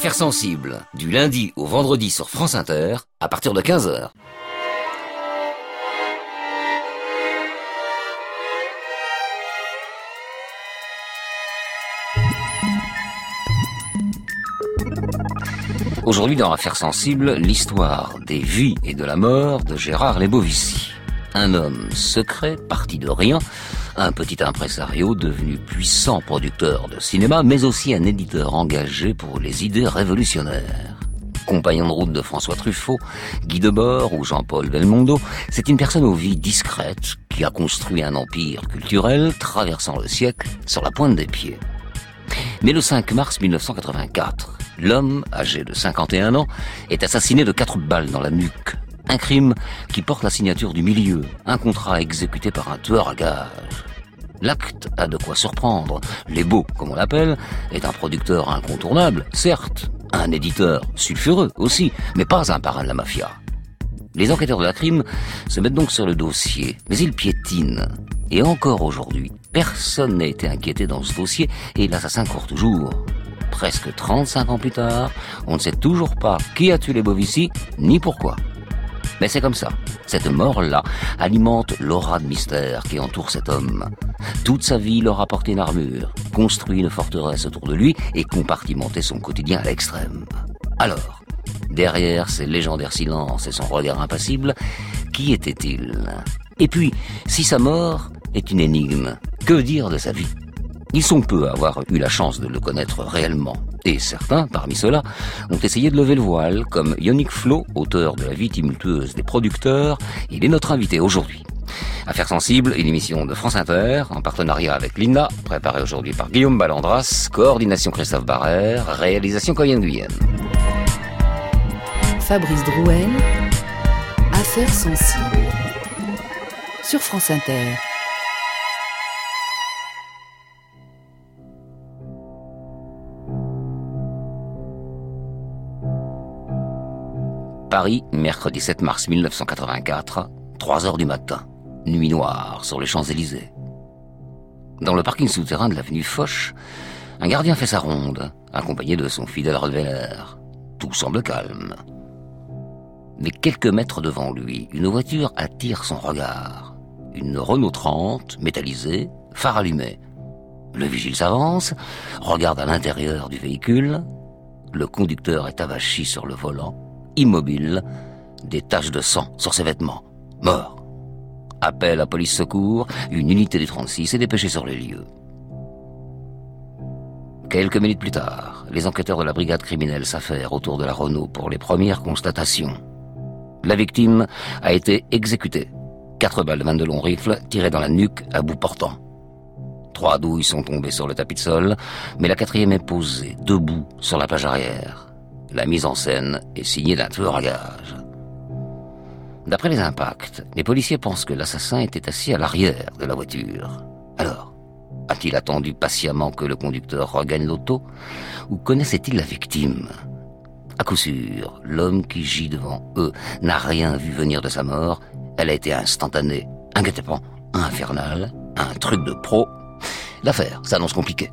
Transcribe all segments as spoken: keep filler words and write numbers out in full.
Affaires sensibles, du lundi au vendredi sur France Inter, à partir de quinze heures. Aujourd'hui dans Affaires sensibles, l'histoire des vies et de la mort de Gérard Lebovici. Un homme secret, parti de rien, un petit impresario devenu puissant producteur de cinéma, mais aussi un éditeur engagé pour les idées révolutionnaires. Compagnon de route de François Truffaut, Guy Debord ou Jean-Paul Belmondo, c'est une personne aux vies discrètes qui a construit un empire culturel traversant le siècle sur la pointe des pieds. Mais le cinq mars mille neuf cent quatre-vingt-quatre, l'homme, âgé de cinquante et un ans, est assassiné de quatre balles dans la nuque. Un crime qui porte la signature du milieu, un contrat exécuté par un tueur à gages. L'acte a de quoi surprendre. Lebeau, comme on l'appelle, est un producteur incontournable, certes, un éditeur sulfureux aussi, mais pas un parrain de la mafia. Les enquêteurs de la crime se mettent donc sur le dossier, mais ils piétinent. Et encore aujourd'hui, personne n'a été inquiété dans ce dossier et l'assassin court toujours. Presque trente-cinq ans plus tard, on ne sait toujours pas qui a tué Lebovici, ni pourquoi. Mais c'est comme ça. Cette mort-là alimente l'aura de mystère qui entoure cet homme. Toute sa vie, il aura porté une armure, construit une forteresse autour de lui et compartimenté son quotidien à l'extrême. Alors, derrière ses légendaires silences et son regard impassible, qui était-il ? Et puis, si sa mort est une énigme, que dire de sa vie ? Ils sont peu à avoir eu la chance de le connaître réellement. Et certains, parmi ceux-là, ont essayé de lever le voile, comme Yannick Flo, auteur de La vie tumultueuse des producteurs. Il est notre invité aujourd'hui. Affaires sensibles, une émission de France Inter, en partenariat avec l'I N A, préparée aujourd'hui par Guillaume Ballandras, coordination Christophe Barrère, réalisation Coyenne Guyenne. Fabrice Drouel, Affaires sensibles, sur France Inter. Paris, mercredi sept mars mille neuf cent quatre-vingt-quatre, trois heures du matin. Nuit noire sur les Champs-Élysées. Dans le parking souterrain de l'avenue Foch, un gardien fait sa ronde, accompagné de son fidèle Rottweiler. Tout semble calme. Mais quelques mètres devant lui, une voiture attire son regard. Une Renault trente, métallisée, phare allumé. Le vigile s'avance, regarde à l'intérieur du véhicule. Le conducteur est avachi sur le volant, immobile, des taches de sang sur ses vêtements. Mort. Appel à police secours, une unité du trente-six est dépêchée sur les lieux. Quelques minutes plus tard, les enquêteurs de la brigade criminelle s'affairent autour de la Renault pour les premières constatations. La victime a été exécutée. Quatre balles de vingt-deux longs rifles tirées dans la nuque à bout portant. Trois douilles sont tombées sur le tapis de sol, mais la quatrième est posée, debout, sur la plage arrière. La mise en scène est signée d'un tueur à gages. D'après les impacts, les policiers pensent que l'assassin était assis à l'arrière de la voiture. Alors, a-t-il attendu patiemment que le conducteur regagne l'auto, ou connaissait-il la victime ? À coup sûr, l'homme qui gît devant eux n'a rien vu venir de sa mort. Elle a été instantanée, un guet-apens, infernal, un truc de pro. L'affaire s'annonce compliquée.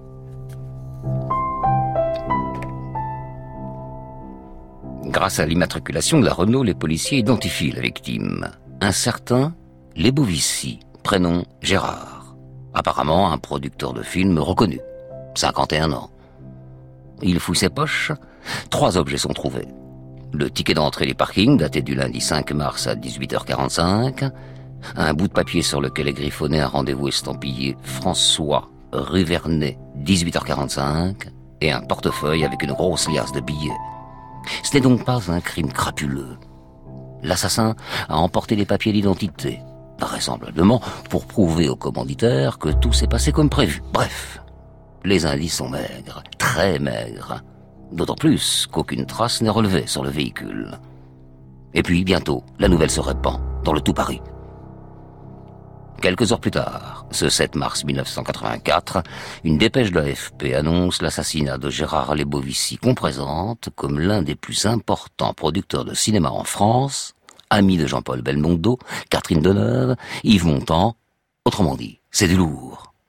Grâce à l'immatriculation de la Renault, les policiers identifient la victime. Un certain Lebovici, prénom Gérard. Apparemment un producteur de films reconnu. cinquante et un ans. Il fouille ses poches. Trois objets sont trouvés. Le ticket d'entrée du parking, daté du lundi cinq mars à dix-huit heures quarante-cinq. Un bout de papier sur lequel est griffonné un rendez-vous estampillé François, rue Vernet, dix-huit heures quarante-cinq. Et un portefeuille avec une grosse liasse de billets. Ce n'est donc pas un crime crapuleux. L'assassin a emporté les papiers d'identité, vraisemblablement pour prouver au commanditaire que tout s'est passé comme prévu. Bref, les indices sont maigres, très maigres. D'autant plus qu'aucune trace n'est relevée sur le véhicule. Et puis, bientôt, la nouvelle se répand dans le tout Paris. Quelques heures plus tard, ce sept mars mille neuf cent quatre-vingt-quatre, une dépêche de l'A F P annonce l'assassinat de Gérard Lebovici, qu'on présente comme l'un des plus importants producteurs de cinéma en France, ami de Jean-Paul Belmondo, Catherine Deneuve, Yves Montand. Autrement dit, c'est du lourd.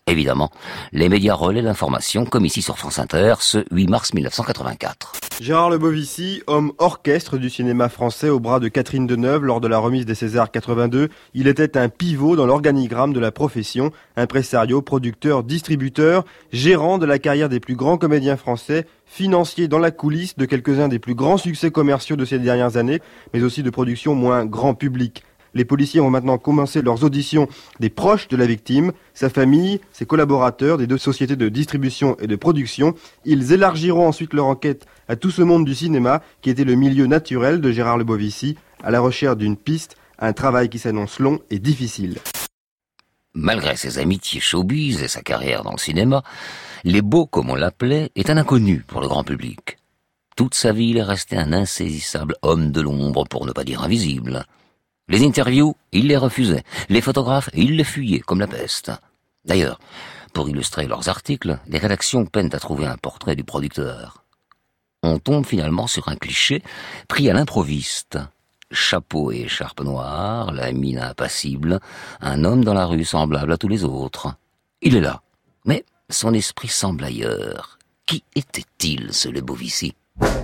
Évidemment, les médias relaient l'information, comme ici sur France Inter, ce huit mars mille neuf cent quatre-vingt-quatre. Gérard Lebovici, homme orchestre du cinéma français au bras de Catherine Deneuve lors de la remise des Césars quatre-vingt-deux, il était un pivot dans l'organigramme de la profession, impresario, producteur, distributeur, gérant de la carrière des plus grands comédiens français, financier dans la coulisse de quelques-uns des plus grands succès commerciaux de ces dernières années, mais aussi de productions moins grand public. Les policiers ont maintenant commencé leurs auditions des proches de la victime, sa famille, ses collaborateurs des deux sociétés de distribution et de production. Ils élargiront ensuite leur enquête à tout ce monde du cinéma qui était le milieu naturel de Gérard Lebovici, à la recherche d'une piste, un travail qui s'annonce long et difficile. Malgré ses amitiés showbiz et sa carrière dans le cinéma, Les Beaux, comme on l'appelait, est un inconnu pour le grand public. Toute sa vie, il est resté un insaisissable homme de l'ombre, pour ne pas dire invisible. Les interviews, il les refusait. Les photographes, il les fuyait comme la peste. D'ailleurs, pour illustrer leurs articles, les rédactions peinent à trouver un portrait du producteur. On tombe finalement sur un cliché pris à l'improviste. Chapeau et écharpe noire, la mine impassible, un homme dans la rue semblable à tous les autres. Il est là, mais son esprit semble ailleurs. Qui était-il, ce Lebovici ?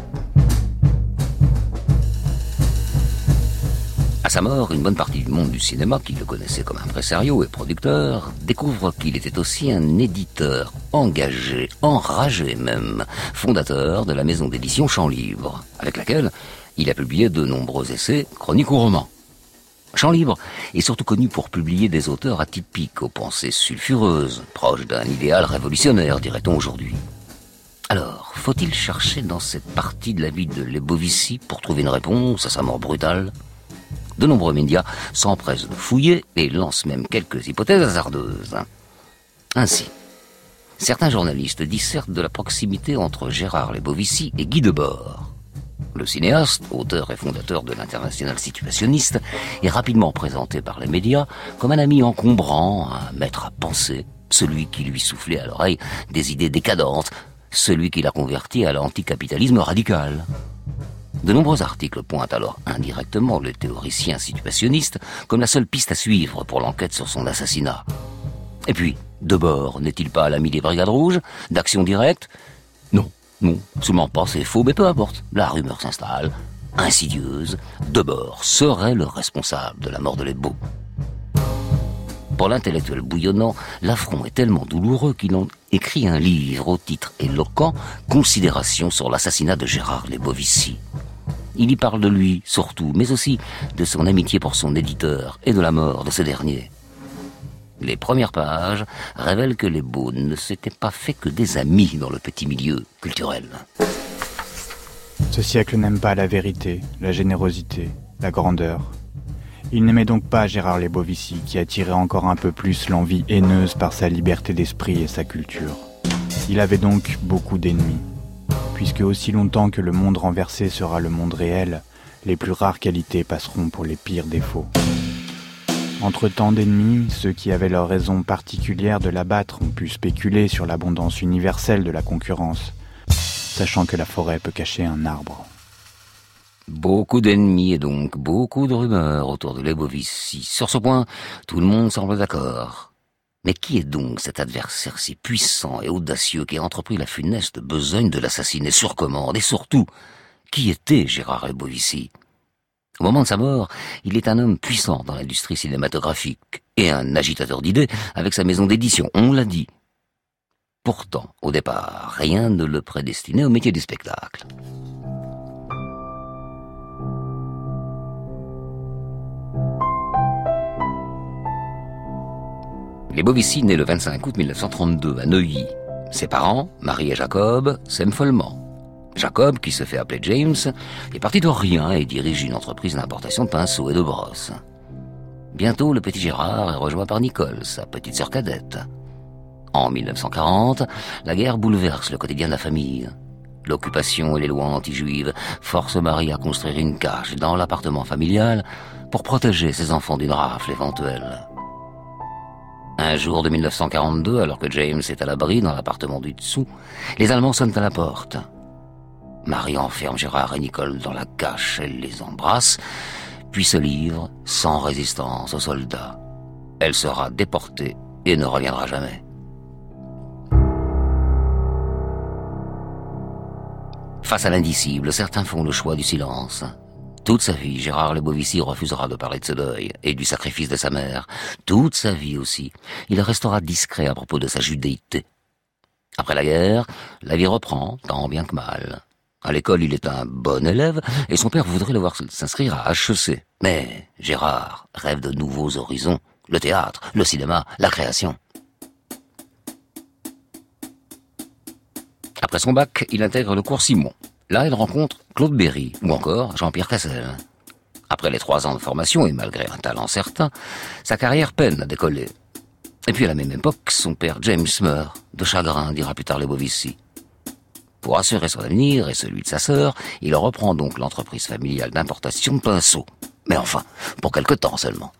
À sa mort, une bonne partie du monde du cinéma, qui le connaissait comme impresario et producteur, découvre qu'il était aussi un éditeur engagé, enragé même, fondateur de la maison d'édition Champs Libres, avec laquelle il a publié de nombreux essais, chroniques ou romans. Champs Libres est surtout connu pour publier des auteurs atypiques, aux pensées sulfureuses, proches d'un idéal révolutionnaire, dirait-on aujourd'hui. Alors, faut-il chercher dans cette partie de la vie de Lebovici pour trouver une réponse à sa mort brutale ? De nombreux médias s'empressent de fouiller et lancent même quelques hypothèses hasardeuses. Ainsi, certains journalistes dissertent de la proximité entre Gérard Lebovici et Guy Debord. Le cinéaste, auteur et fondateur de l'Internationale situationniste, est rapidement présenté par les médias comme un ami encombrant, un maître à penser, celui qui lui soufflait à l'oreille des idées décadentes, celui qui l'a converti à l'anticapitalisme radical. De nombreux articles pointent alors indirectement le théoricien situationniste comme la seule piste à suivre pour l'enquête sur son assassinat. Et puis, Debord n'est-il pas l'ami des Brigades Rouges, d'Action Directe ? Non, non, absolument pas, c'est faux, mais peu importe. La rumeur s'installe, insidieuse, Debord serait le responsable de la mort de Lebo. Pour l'intellectuel bouillonnant, l'affront est tellement douloureux qu'il en écrit un livre au titre éloquent « Considérations sur l'assassinat de Gérard Lebovici ». Il y parle de lui, surtout, mais aussi de son amitié pour son éditeur et de la mort de ce dernier. Les premières pages révèlent que Lebo ne s'était pas fait que des amis dans le petit milieu culturel. Ce siècle n'aime pas la vérité, la générosité, la grandeur. Il n'aimait donc pas Gérard Lebovici, qui attirait encore un peu plus l'envie haineuse par sa liberté d'esprit et sa culture. Il avait donc beaucoup d'ennemis. Puisque aussi longtemps que le monde renversé sera le monde réel, les plus rares qualités passeront pour les pires défauts. Entre tant d'ennemis, ceux qui avaient leur raison particulière de l'abattre ont pu spéculer sur l'abondance universelle de la concurrence, sachant que la forêt peut cacher un arbre. Beaucoup d'ennemis et donc beaucoup de rumeurs autour de Lebovici. Sur ce point, tout le monde semble d'accord. Mais qui est donc cet adversaire si puissant et audacieux qui a entrepris la funeste besogne de l'assassiner sur commande? Et surtout, qui était Gérard Lebovici? Au moment de sa mort, il est un homme puissant dans l'industrie cinématographique et un agitateur d'idées avec sa maison d'édition, on l'a dit. Pourtant, au départ, rien ne le prédestinait au métier du spectacle. Lebovici naît le vingt-cinq août mille neuf cent trente-deux à Neuilly. Ses parents, Marie et Jacob, s'aiment follement. Jacob, qui se fait appeler James, est parti de rien et dirige une entreprise d'importation de pinceaux et de brosses. Bientôt, le petit Gérard est rejoint par Nicole, sa petite sœur cadette. En mille neuf cent quarante, la guerre bouleverse le quotidien de la famille. L'occupation et les lois anti-juives forcent Marie à construire une cage dans l'appartement familial pour protéger ses enfants d'une rafle éventuelle. Un jour de mille neuf cent quarante-deux, alors que James est à l'abri dans l'appartement du dessous, les Allemands sonnent à la porte. Marie enferme Gérard et Nicole dans la cache, elle les embrasse, puis se livre sans résistance aux soldats. Elle sera déportée et ne reviendra jamais. Face à l'indicible, certains font le choix du silence. Toute sa vie, Gérard Lebovici refusera de parler de ce deuil et du sacrifice de sa mère. Toute sa vie aussi, il restera discret à propos de sa judéité. Après la guerre, la vie reprend, tant bien que mal. À l'école, il est un bon élève et son père voudrait le voir s'inscrire à H E C. Mais Gérard rêve de nouveaux horizons, le théâtre, le cinéma, la création. Après son bac, il intègre le cours Simon. Là, il rencontre Claude Berry ou encore Jean-Pierre Cassel. Après les trois ans de formation et malgré un talent certain, sa carrière peine à décoller. Et puis à la même époque, son père James meurt, de chagrin, dira plus tard Lebovici. Pour assurer son avenir et celui de sa sœur, il reprend donc l'entreprise familiale d'importation de pinceaux. Mais enfin, pour quelque temps seulement.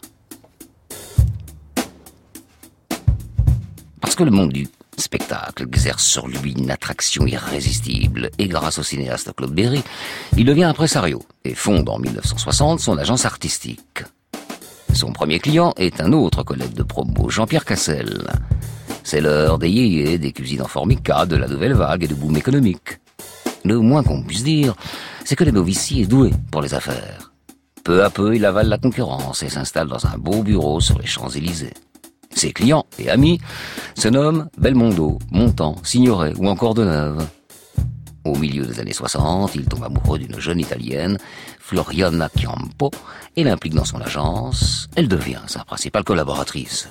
Parce que le monde du spectacle exerce sur lui une attraction irrésistible et grâce au cinéaste Claude Berry, il devient impresario et fonde en mille neuf cent soixante son agence artistique. Son premier client est un autre collègue de promo, Jean-Pierre Cassel. C'est l'heure des yéyés, des cuisines en formica, de la nouvelle vague et de boom économique. Le moins qu'on puisse dire, c'est que Lebovici est doué pour les affaires. Peu à peu, il avale la concurrence et s'installe dans un beau bureau sur les Champs-Élysées. Ses clients et amis se nomment Belmondo, Montand, Signoret ou encore Deneuve. Au milieu des années soixante, il tombe amoureux d'une jeune italienne, Floriana Chiampo, et l'implique dans son agence. Elle devient sa principale collaboratrice.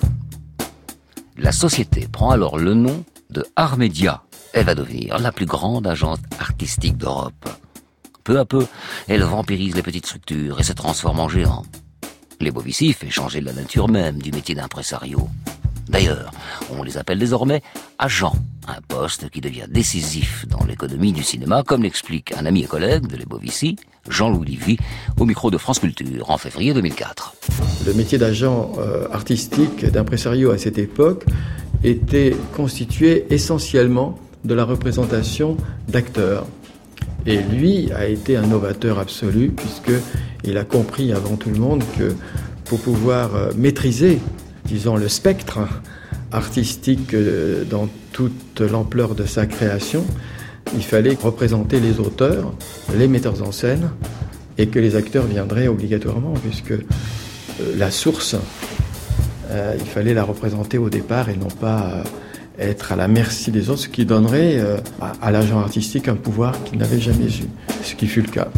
La société prend alors le nom de Armedia. Elle va devenir la plus grande agence artistique d'Europe. Peu à peu, elle vampirise les petites structures et se transforme en géant. Lebovici fait changer la nature même du métier d'impresario. D'ailleurs, on les appelle désormais agents, un poste qui devient décisif dans l'économie du cinéma, comme l'explique un ami et collègue de Lebovici, Jean-Louis Livy, au micro de France Culture en février deux mille quatre. Le métier d'agent euh, artistique, d'impresario à cette époque, était constitué essentiellement de la représentation d'acteurs. Et lui a été un novateur absolu, puisqu'il a compris avant tout le monde que pour pouvoir euh, maîtriser, disons, le spectre artistique euh, dans toute l'ampleur de sa création, il fallait représenter les auteurs, les metteurs en scène, et que les acteurs viendraient obligatoirement, puisque euh, la source, euh, il fallait la représenter au départ et non pas euh, être à la merci des autres, ce qui donnerait euh, à, à l'agent artistique un pouvoir qu'il n'avait jamais eu, ce qui fut le cas.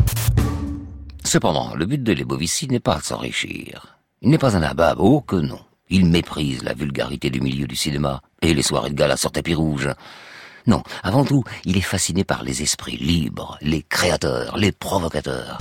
Cependant, le but de Lebovici n'est pas de s'enrichir. Il n'est pas un nabab, oh que non. Il méprise la vulgarité du milieu du cinéma et les soirées de gala sur tapis rouge. Non, avant tout, il est fasciné par les esprits libres, les créateurs, les provocateurs.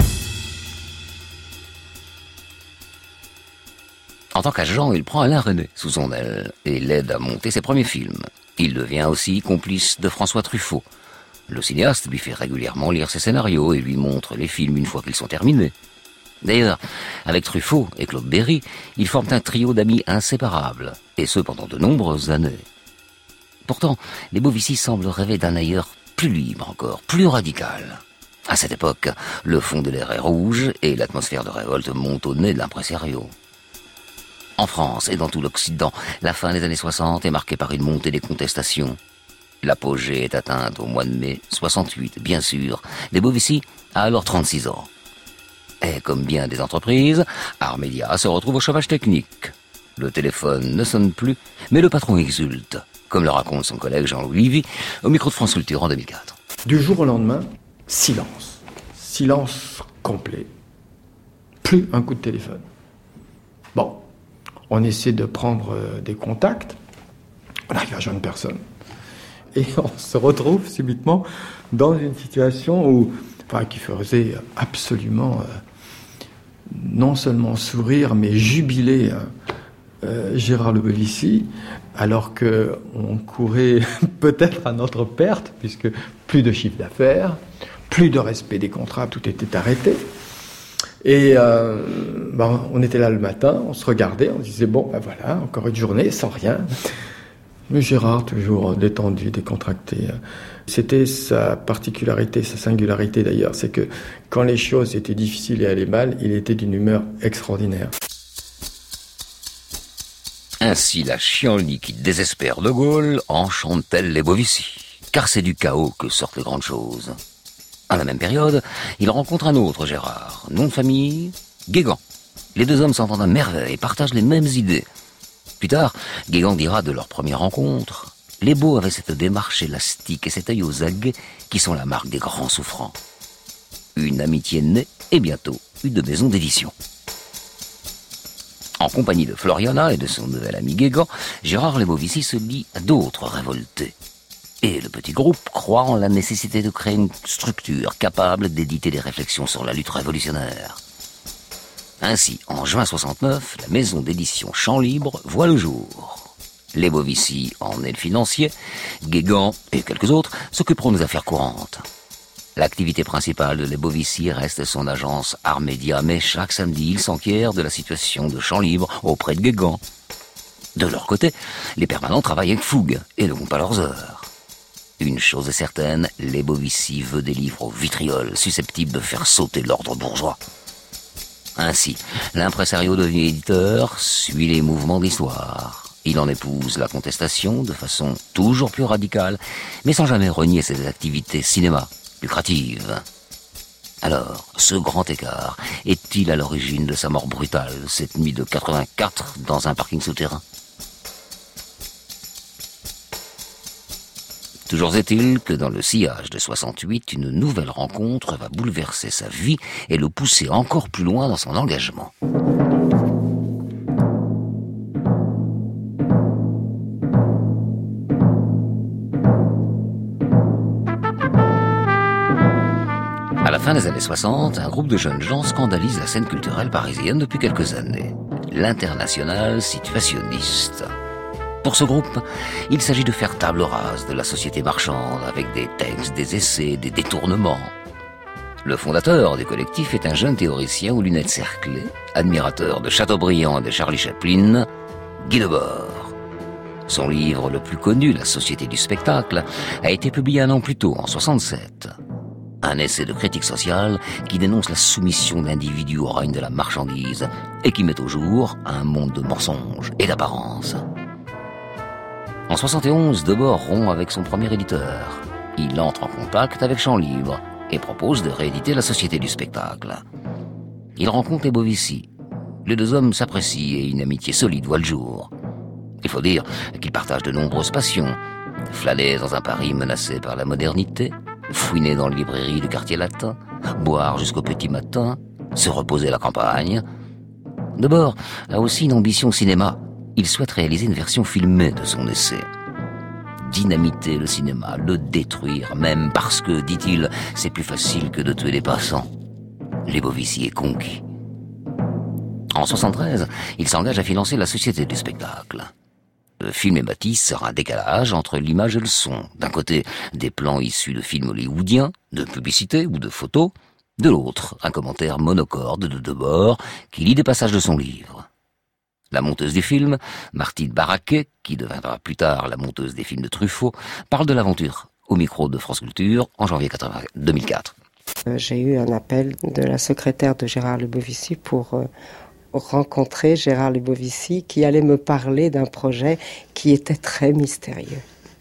En tant qu'agent, il prend Alain Resnais sous son aile et l'aide à monter ses premiers films. Il devient aussi complice de François Truffaut. Le cinéaste lui fait régulièrement lire ses scénarios et lui montre les films une fois qu'ils sont terminés. D'ailleurs, avec Truffaut et Claude Berry, ils forment un trio d'amis inséparables, et ce pendant de nombreuses années. Pourtant, Lebovici semble rêver d'un ailleurs plus libre encore, plus radical. À cette époque, le fond de l'air est rouge et l'atmosphère de révolte monte au nez de l'impresario. En France et dans tout l'Occident, la fin des années soixante est marquée par une montée des contestations. L'apogée est atteinte au mois de mai soixante-huit, bien sûr. Lebovici a alors trente-six ans. Et comme bien des entreprises, Armedia se retrouve au chômage technique. Le téléphone ne sonne plus, mais le patron exulte, comme le raconte son collègue Jean-Louis Livy au micro de France Culture en deux mille quatre. Du jour au lendemain, silence. Silence complet. Plus un coup de téléphone. Bon, on essaie de prendre euh, des contacts. On n'arrive à joindre personne. Et on se retrouve subitement dans une situation où, enfin, qui faisait absolument euh, non seulement sourire, mais jubiler euh, euh, Gérard Lebovici, alors qu'on courait peut-être à notre perte, puisque plus de chiffre d'affaires, plus de respect des contrats, tout était arrêté. Et euh, ben, on était là le matin, on se regardait, on se disait, bon, ben voilà, encore une journée sans rien. Mais Gérard, toujours détendu, décontracté. C'était sa particularité, sa singularité d'ailleurs, c'est que quand les choses étaient difficiles et allaient mal, il était d'une humeur extraordinaire. Ainsi la chienlit qui désespère de Gaulle enchante-t-elle Lebovici. Car c'est du chaos que sortent les grandes choses. À la même période, il rencontre un autre Gérard, nom de famille, Guégan. Les deux hommes s'entendent à merveille et partagent les mêmes idées. Plus tard, Guégan dira de leur première rencontre: les beaux avaient cette démarche élastique et cet œil aux aguets qui sont la marque des grands souffrants. Une amitié naît et bientôt une maison d'édition. En compagnie de Floriana et de son nouvel ami Guégan, Gérard Lebovici se lie à d'autres révoltés. Et le petit groupe croit en la nécessité de créer une structure capable d'éditer des réflexions sur la lutte révolutionnaire. Ainsi, en juin soixante-neuf, la maison d'édition Champ Libre voit le jour. Lebovici en est le financier, Guégan et quelques autres s'occuperont des affaires courantes. L'activité principale de Lebovici reste son agence Art Média, mais chaque samedi, il s'enquiert de la situation de Champ Libre auprès de Guégan. De leur côté, les permanents travaillent avec fougue et ne comptent pas leurs heures. Une chose est certaine, Lebovici veut des livres au vitriol susceptibles de faire sauter l'ordre bourgeois. Ainsi, l'impresario devenu éditeur suit les mouvements de l'histoire. Il en épouse la contestation de façon toujours plus radicale, mais sans jamais renier ses activités cinéma lucratives. Alors, ce grand écart est-il à l'origine de sa mort brutale cette nuit de quatre-vingt-quatre dans un parking souterrain? Toujours est-il que dans le sillage de soixante-huit, une nouvelle rencontre va bouleverser sa vie et le pousser encore plus loin dans son engagement. À la fin des années soixante, un groupe de jeunes gens scandalise la scène culturelle parisienne depuis quelques années. L'Internationale Situationniste. Pour ce groupe, il s'agit de faire table rase de la société marchande avec des textes, des essais, des détournements. Le fondateur du collectif est un jeune théoricien aux lunettes cerclées, admirateur de Chateaubriand et de Charlie Chaplin, Guy Debord. Son livre le plus connu, La Société du spectacle, a été publié un an plus tôt, en soixante-sept. Un essai de critique sociale qui dénonce la soumission de l'individu au règne de la marchandise et qui met au jour un monde de mensonges et d'apparences. En soixante et onze, Debord rompt avec son premier éditeur. Il entre en contact avec Champ Libre et propose de rééditer La Société du spectacle. Il rencontre Lebovici. Les deux hommes s'apprécient et une amitié solide voit le jour. Il faut dire qu'ils partagent de nombreuses passions. Flâner dans un Paris menacé par la modernité, fouiner dans les librairies du quartier latin, boire jusqu'au petit matin, se reposer à la campagne. Debord a aussi une ambition cinéma. Il souhaite réaliser une version filmée de son essai. Dynamiter le cinéma, le détruire, même parce que, dit-il, c'est plus facile que de tuer les passants. Lebovici est conquis. En soixante-treize, il s'engage à financer La Société du spectacle. Le film bâti sera un décalage entre l'image et le son. D'un côté, des plans issus de films hollywoodiens, de publicités ou de photos. De l'autre, un commentaire monocorde de Debord qui lit des passages de son livre. La monteuse du film, Martine Barraquet, qui deviendra plus tard la monteuse des films de Truffaut, parle de l'aventure au micro de France Culture en janvier deux mille quatre. J'ai eu un appel de la secrétaire de Gérard Lebovici pour euh, rencontrer Gérard Lebovici qui allait me parler d'un projet qui était très mystérieux.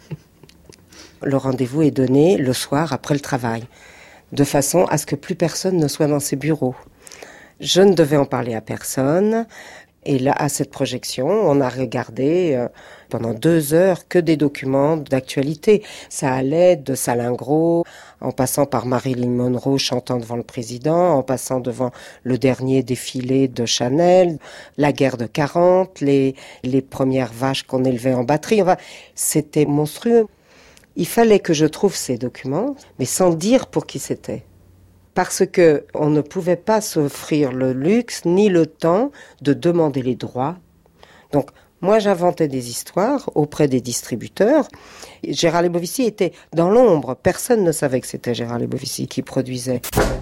Le rendez-vous est donné le soir après le travail, de façon à ce que plus personne ne soit dans ses bureaux. Je ne devais en parler à personne. Et là, à cette projection, on a regardé euh, pendant deux heures que des documents d'actualité. Ça allait de Salingro, en passant par Marilyn Monroe chantant devant le président, en passant devant le dernier défilé de Chanel, la guerre de quarante, les, les premières vaches qu'on élevait en batterie. Enfin, c'était monstrueux. Il fallait que je trouve ces documents, mais sans dire pour qui c'était. Parce que on ne pouvait pas s'offrir le luxe ni le temps de demander les droits. Donc, moi, j'inventais des histoires auprès des distributeurs. Gérard Lebovici était dans l'ombre. Personne ne savait que c'était Gérard Lebovici qui produisait.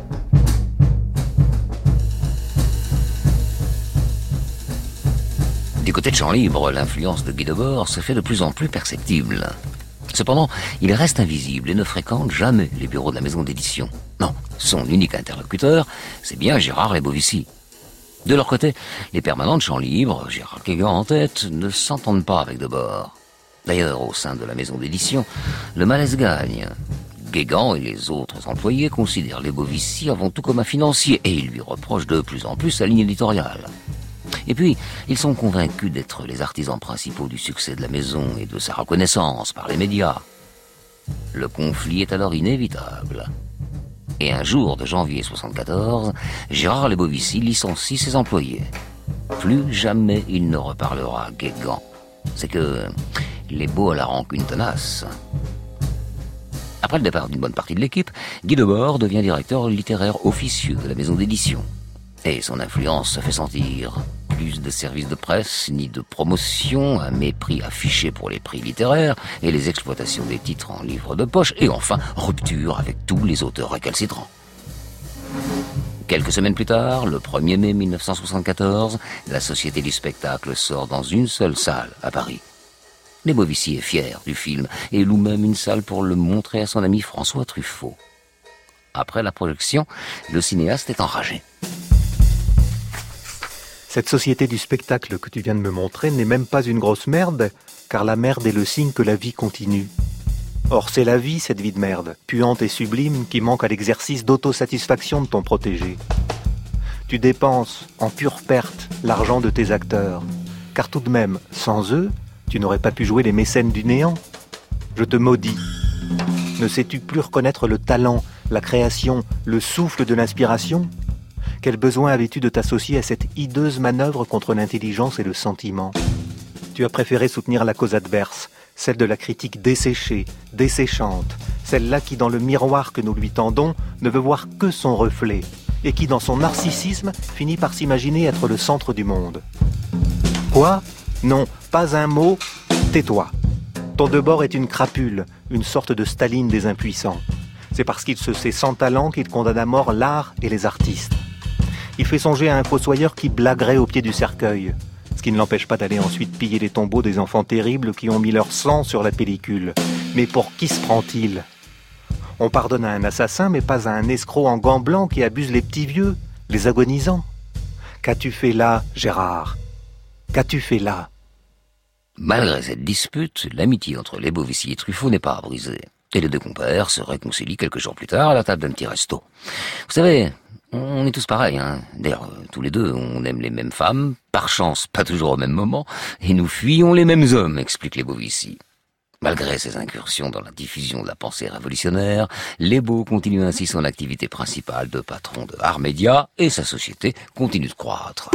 Du côté de Champ Libre, l'influence de Guy Debord se fait de plus en plus perceptible. Cependant, il reste invisible et ne fréquente jamais les bureaux de la maison d'édition. Non, son unique interlocuteur, c'est bien Gérard Lebovici. De leur côté, les permanents de Champ Libre, Gérard Guégan en tête, ne s'entendent pas avec Debord. D'ailleurs, au sein de la maison d'édition, le malaise gagne. Guégan et les autres employés considèrent les Bovici avant tout comme un financier et ils lui reprochent de plus en plus sa ligne éditoriale. Et puis, ils sont convaincus d'être les artisans principaux du succès de la maison et de sa reconnaissance par les médias. Le conflit est alors inévitable. Et un jour de janvier soixante-quatorze, Gérard Lebovici licencie ses employés. Plus jamais il ne reparlera à Guégan. C'est que les beaux à la rancune tenace. Après le départ d'une bonne partie de l'équipe, Guy Debord devient directeur littéraire officieux de la maison d'édition. Et son influence se fait sentir. Plus de services de presse, ni de promotion, un mépris affiché pour les prix littéraires et les exploitations des titres en livres de poche, et enfin, rupture avec tous les auteurs récalcitrants. Quelques semaines plus tard, le premier mai mille neuf cent soixante-quatorze, la Société du spectacle sort dans une seule salle à Paris. Lebovici est fier du film et loue même une salle pour le montrer à son ami François Truffaut. Après la projection, le cinéaste est enragé. Cette société du spectacle que tu viens de me montrer n'est même pas une grosse merde, car la merde est le signe que la vie continue. Or, c'est la vie, cette vie de merde, puante et sublime, qui manque à l'exercice d'autosatisfaction de ton protégé. Tu dépenses, en pure perte, l'argent de tes acteurs, car tout de même, sans eux, tu n'aurais pas pu jouer les mécènes du néant. Je te maudis. Ne sais-tu plus reconnaître le talent, la création, le souffle de l'inspiration ? Quel besoin avais-tu de t'associer à cette hideuse manœuvre contre l'intelligence et le sentiment ? Tu as préféré soutenir la cause adverse, celle de la critique desséchée, desséchante, celle-là qui, dans le miroir que nous lui tendons, ne veut voir que son reflet, et qui, dans son narcissisme, finit par s'imaginer être le centre du monde. Quoi ? Non, pas un mot, tais-toi. Ton Debord est une crapule, une sorte de Staline des impuissants. C'est parce qu'il se sait sans talent qu'il condamne à mort l'art et les artistes. Il fait songer à un fossoyeur qui blaguerait au pied du cercueil, ce qui ne l'empêche pas d'aller ensuite piller les tombeaux des enfants terribles qui ont mis leur sang sur la pellicule. Mais pour qui se prend-il ? On pardonne à un assassin, mais pas à un escroc en gants blancs qui abuse les petits vieux, les agonisants. Qu'as-tu fait là, Gérard ? Qu'as-tu fait là ? Malgré cette dispute, l'amitié entre Lebovici et Truffaut n'est pas à briser. Et les deux compères se réconcilient quelques jours plus tard à la table d'un petit resto. Vous savez, on est tous pareils, hein. D'ailleurs, tous les deux, on aime les mêmes femmes, par chance, pas toujours au même moment, et nous fuyons les mêmes hommes, explique Lebovici. Malgré ses incursions dans la diffusion de la pensée révolutionnaire, Lebo continue ainsi son activité principale de patron de Art Média, et sa société continue de croître.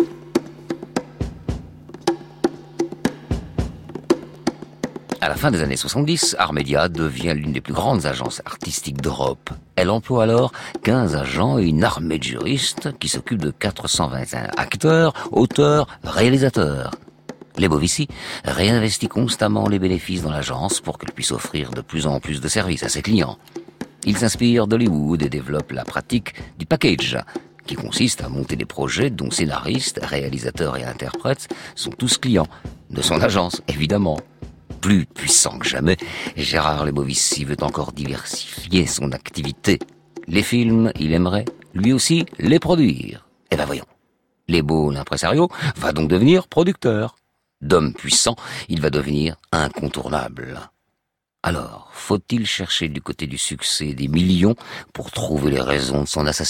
À la fin des années soixante-dix, Art Média devient l'une des plus grandes agences artistiques d'Europe. Elle emploie alors quinze agents et une armée de juristes qui s'occupent de quatre cent vingt et un acteurs, auteurs, réalisateurs. Lebovici réinvestit constamment les bénéfices dans l'agence pour qu'elle puisse offrir de plus en plus de services à ses clients. Il s'inspire d'Hollywood et développe la pratique du package, qui consiste à monter des projets dont scénaristes, réalisateurs et interprètes sont tous clients de son agence, évidemment. Plus puissant que jamais, Gérard Lebovici veut encore diversifier son activité. Les films, il aimerait, lui aussi, les produire. Eh ben voyons. Lebo, l'impresario, va donc devenir producteur. D'homme puissant, il va devenir incontournable. Alors, faut-il chercher du côté du succès des millions pour trouver les raisons de son assassinat ?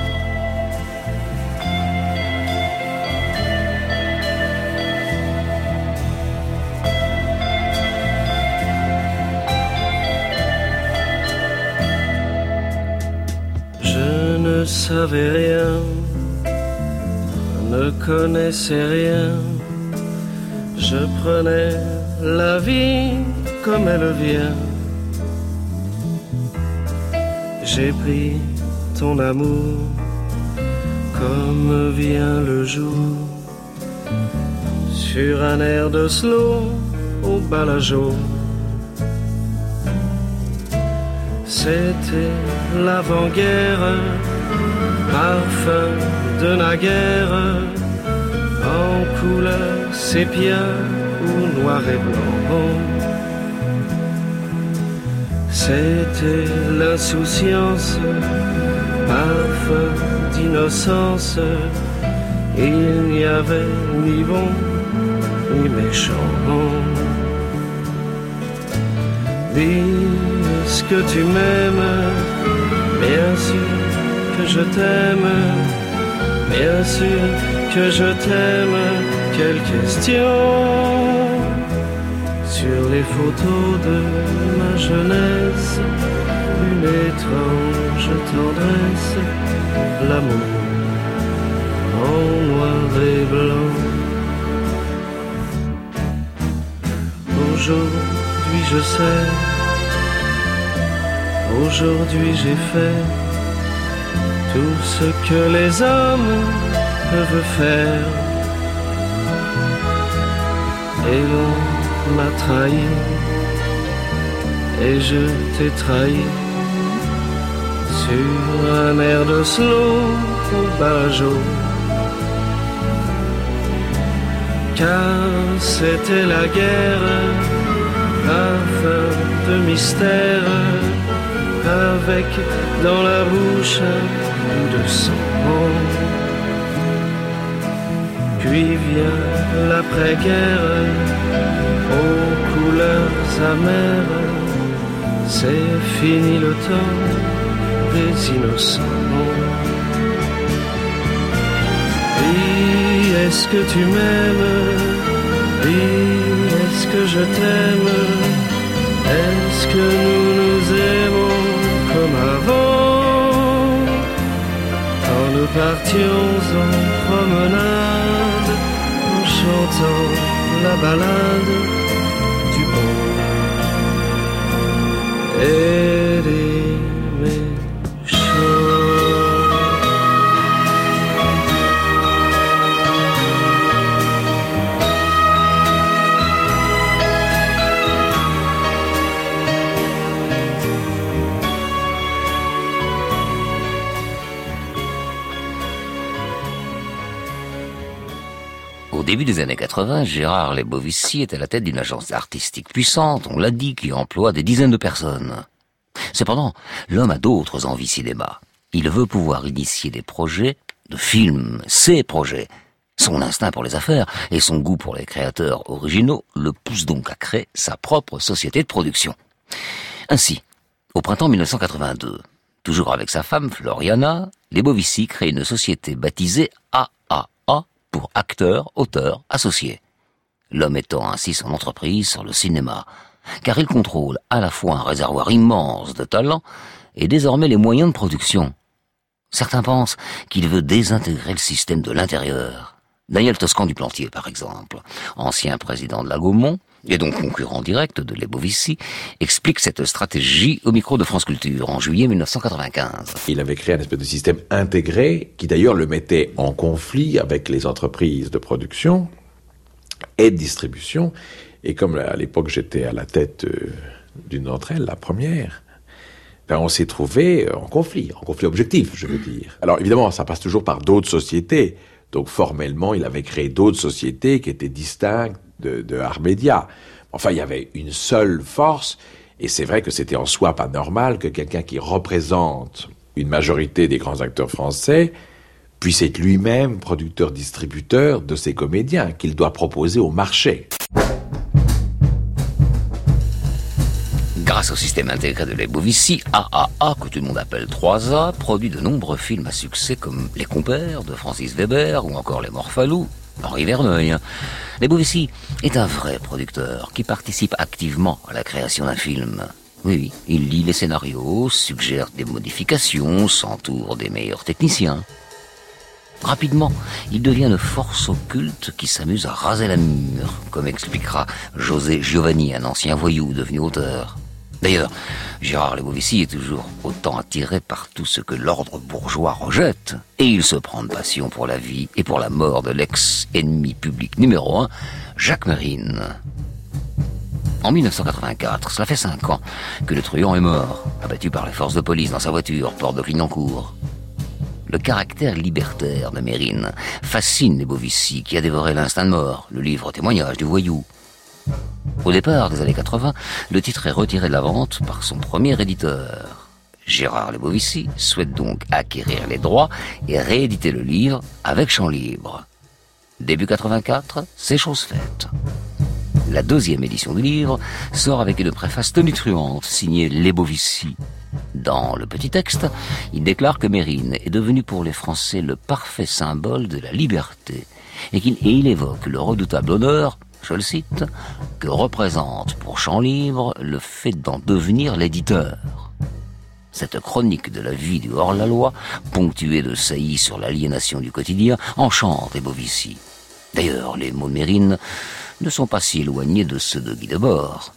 Je ne savais rien, ne connaissais rien. Je prenais la vie comme elle vient. J'ai pris ton amour comme vient le jour, sur un air de slow au balajo. C'était l'avant-guerre, parfum de naguère, en couleur sépia ou noir et blanc. C'était l'insouciance, parfum d'innocence. Il n'y avait ni bon ni méchant. Bis est-ce que tu m'aimes? Bien sûr que je t'aime, bien sûr que je t'aime. Quelle question sur les photos de ma jeunesse, une étrange tendresse, l'amour en noir et blanc. Aujourd'hui je sais, aujourd'hui j'ai fait tout ce que les hommes peuvent faire. Et l'on m'a trahi, et je t'ai trahi sur un air d'Oslo au Balajo. Car c'était la guerre, parfum de mystère, avec dans la bouche un bout de sang. Puis vient l'après-guerre, aux couleurs amères, c'est fini le temps des innocents. Oui, est-ce que tu m'aimes? Oui, est-ce que je t'aime? Est-ce que nous nous aimons comme avant, quand nous partions en promenade, en chantant la ballade du bon et des méchants. Au début des années quatre-vingts, Gérard Lebovici est à la tête d'une agence artistique puissante, on l'a dit, qui emploie des dizaines de personnes. Cependant, l'homme a d'autres envies cinéma. Il veut pouvoir initier des projets de films, ses projets. Son instinct pour les affaires et son goût pour les créateurs originaux le poussent donc à créer sa propre société de production. Ainsi, au printemps mille neuf cent quatre-vingt-deux, toujours avec sa femme Floriana, Lebovici crée une société baptisée A A A pour acteurs, auteurs, associés. L'homme étend ainsi son entreprise sur le cinéma, car il contrôle à la fois un réservoir immense de talents et désormais les moyens de production. Certains pensent qu'il veut désintégrer le système de l'intérieur. Daniel Toscan du Plantier, par exemple, ancien président de la Gaumont, et donc concurrent direct de Lebovici, explique cette stratégie au micro de France Culture en juillet mille neuf cent quatre-vingt-quinze. Il avait créé un espèce de système intégré qui d'ailleurs le mettait en conflit avec les entreprises de production et de distribution. Et comme à l'époque j'étais à la tête d'une d'entre elles, la première, ben on s'est trouvé en conflit, en conflit objectif, je veux dire. Alors évidemment, ça passe toujours par d'autres sociétés. Donc formellement, il avait créé d'autres sociétés qui étaient distinctes de, de Armédia. Enfin, il y avait une seule force, et c'est vrai que c'était en soi pas normal que quelqu'un qui représente une majorité des grands acteurs français puisse être lui-même producteur-distributeur de ces comédiens qu'il doit proposer au marché. Grâce au système intégré de Lebovici, A A A, que tout le monde appelle trois A, produit de nombreux films à succès comme Les Compères de Francis Weber ou encore Les Morphalous, Henri Verneuil. Lebovici est un vrai producteur qui participe activement à la création d'un film. Oui, oui, il lit les scénarios, suggère des modifications, s'entoure des meilleurs techniciens. Rapidement, il devient une force occulte qui s'amuse à raser la mûre, comme expliquera José Giovanni, un ancien voyou devenu auteur. D'ailleurs, Gérard Lebovici est toujours autant attiré par tout ce que l'ordre bourgeois rejette, et il se prend de passion pour la vie et pour la mort de l'ex-ennemi public numéro un, Jacques Mérine. En mille neuf cent quatre-vingt-quatre, cela fait cinq ans que le truand est mort, abattu par les forces de police dans sa voiture, porte de Clignancourt. Le caractère libertaire de Mérine fascine Lebovici, qui a dévoré L'Instinct de mort, le livre témoignage du voyou. Au départ des années quatre-vingts, le titre est retiré de la vente par son premier éditeur. Gérard Lebovici souhaite donc acquérir les droits et rééditer le livre avec Champ Libre. Début quatre-vingt-quatre, c'est chose faite. La deuxième édition du livre sort avec une préface tonitruante signée Lebovici. Dans le petit texte, il déclare que Mérine est devenu pour les Français le parfait symbole de la liberté et qu'il et il évoque le redoutable honneur, je le cite, que représente pour Champs Libres le fait d'en devenir l'éditeur. Cette chronique de la vie du hors-la-loi, ponctuée de saillies sur l'aliénation du quotidien, enchante Lebovici. D'ailleurs, les mots de Mérine ne sont pas si éloignés de ceux de Guy Debord.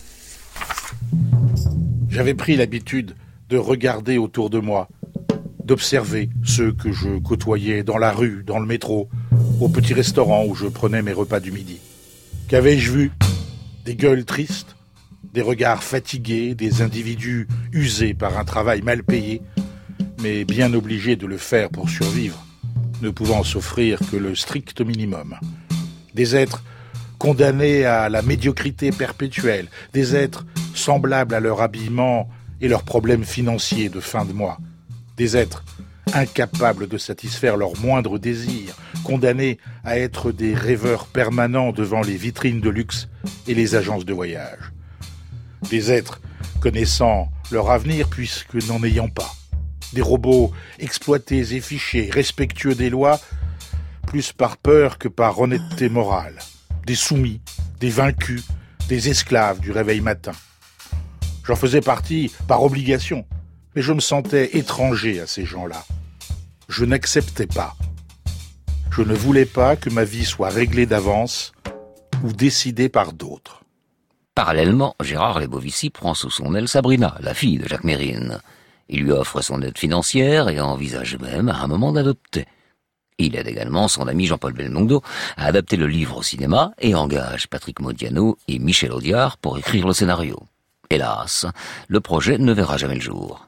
J'avais pris l'habitude de regarder autour de moi, d'observer ceux que je côtoyais dans la rue, dans le métro, au petit restaurant où je prenais mes repas du midi. Qu'avais-je vu? Des gueules tristes, des regards fatigués, des individus usés par un travail mal payé, mais bien obligés de le faire pour survivre, ne pouvant s'offrir que le strict minimum. Des êtres condamnés à la médiocrité perpétuelle, des êtres semblables à leur habillement et leurs problèmes financiers de fin de mois, des êtres incapables de satisfaire leurs moindres désirs, condamnés à être des rêveurs permanents devant les vitrines de luxe et les agences de voyage. Des êtres connaissant leur avenir puisque n'en ayant pas. Des robots exploités et fichés, respectueux des lois, plus par peur que par honnêteté morale. Des soumis, des vaincus, des esclaves du réveil matin. J'en faisais partie par obligation, mais je me sentais étranger à ces gens-là. Je n'acceptais pas. Je ne voulais pas que ma vie soit réglée d'avance ou décidée par d'autres. Parallèlement, Gérard Lebovici prend sous son aile Sabrina, la fille de Jacques Mérine. Il lui offre son aide financière et envisage même à un moment d'adopter. Il aide également son ami Jean-Paul Belmondo à adapter le livre au cinéma et engage Patrick Modiano et Michel Audiard pour écrire le scénario. Hélas, le projet ne verra jamais le jour.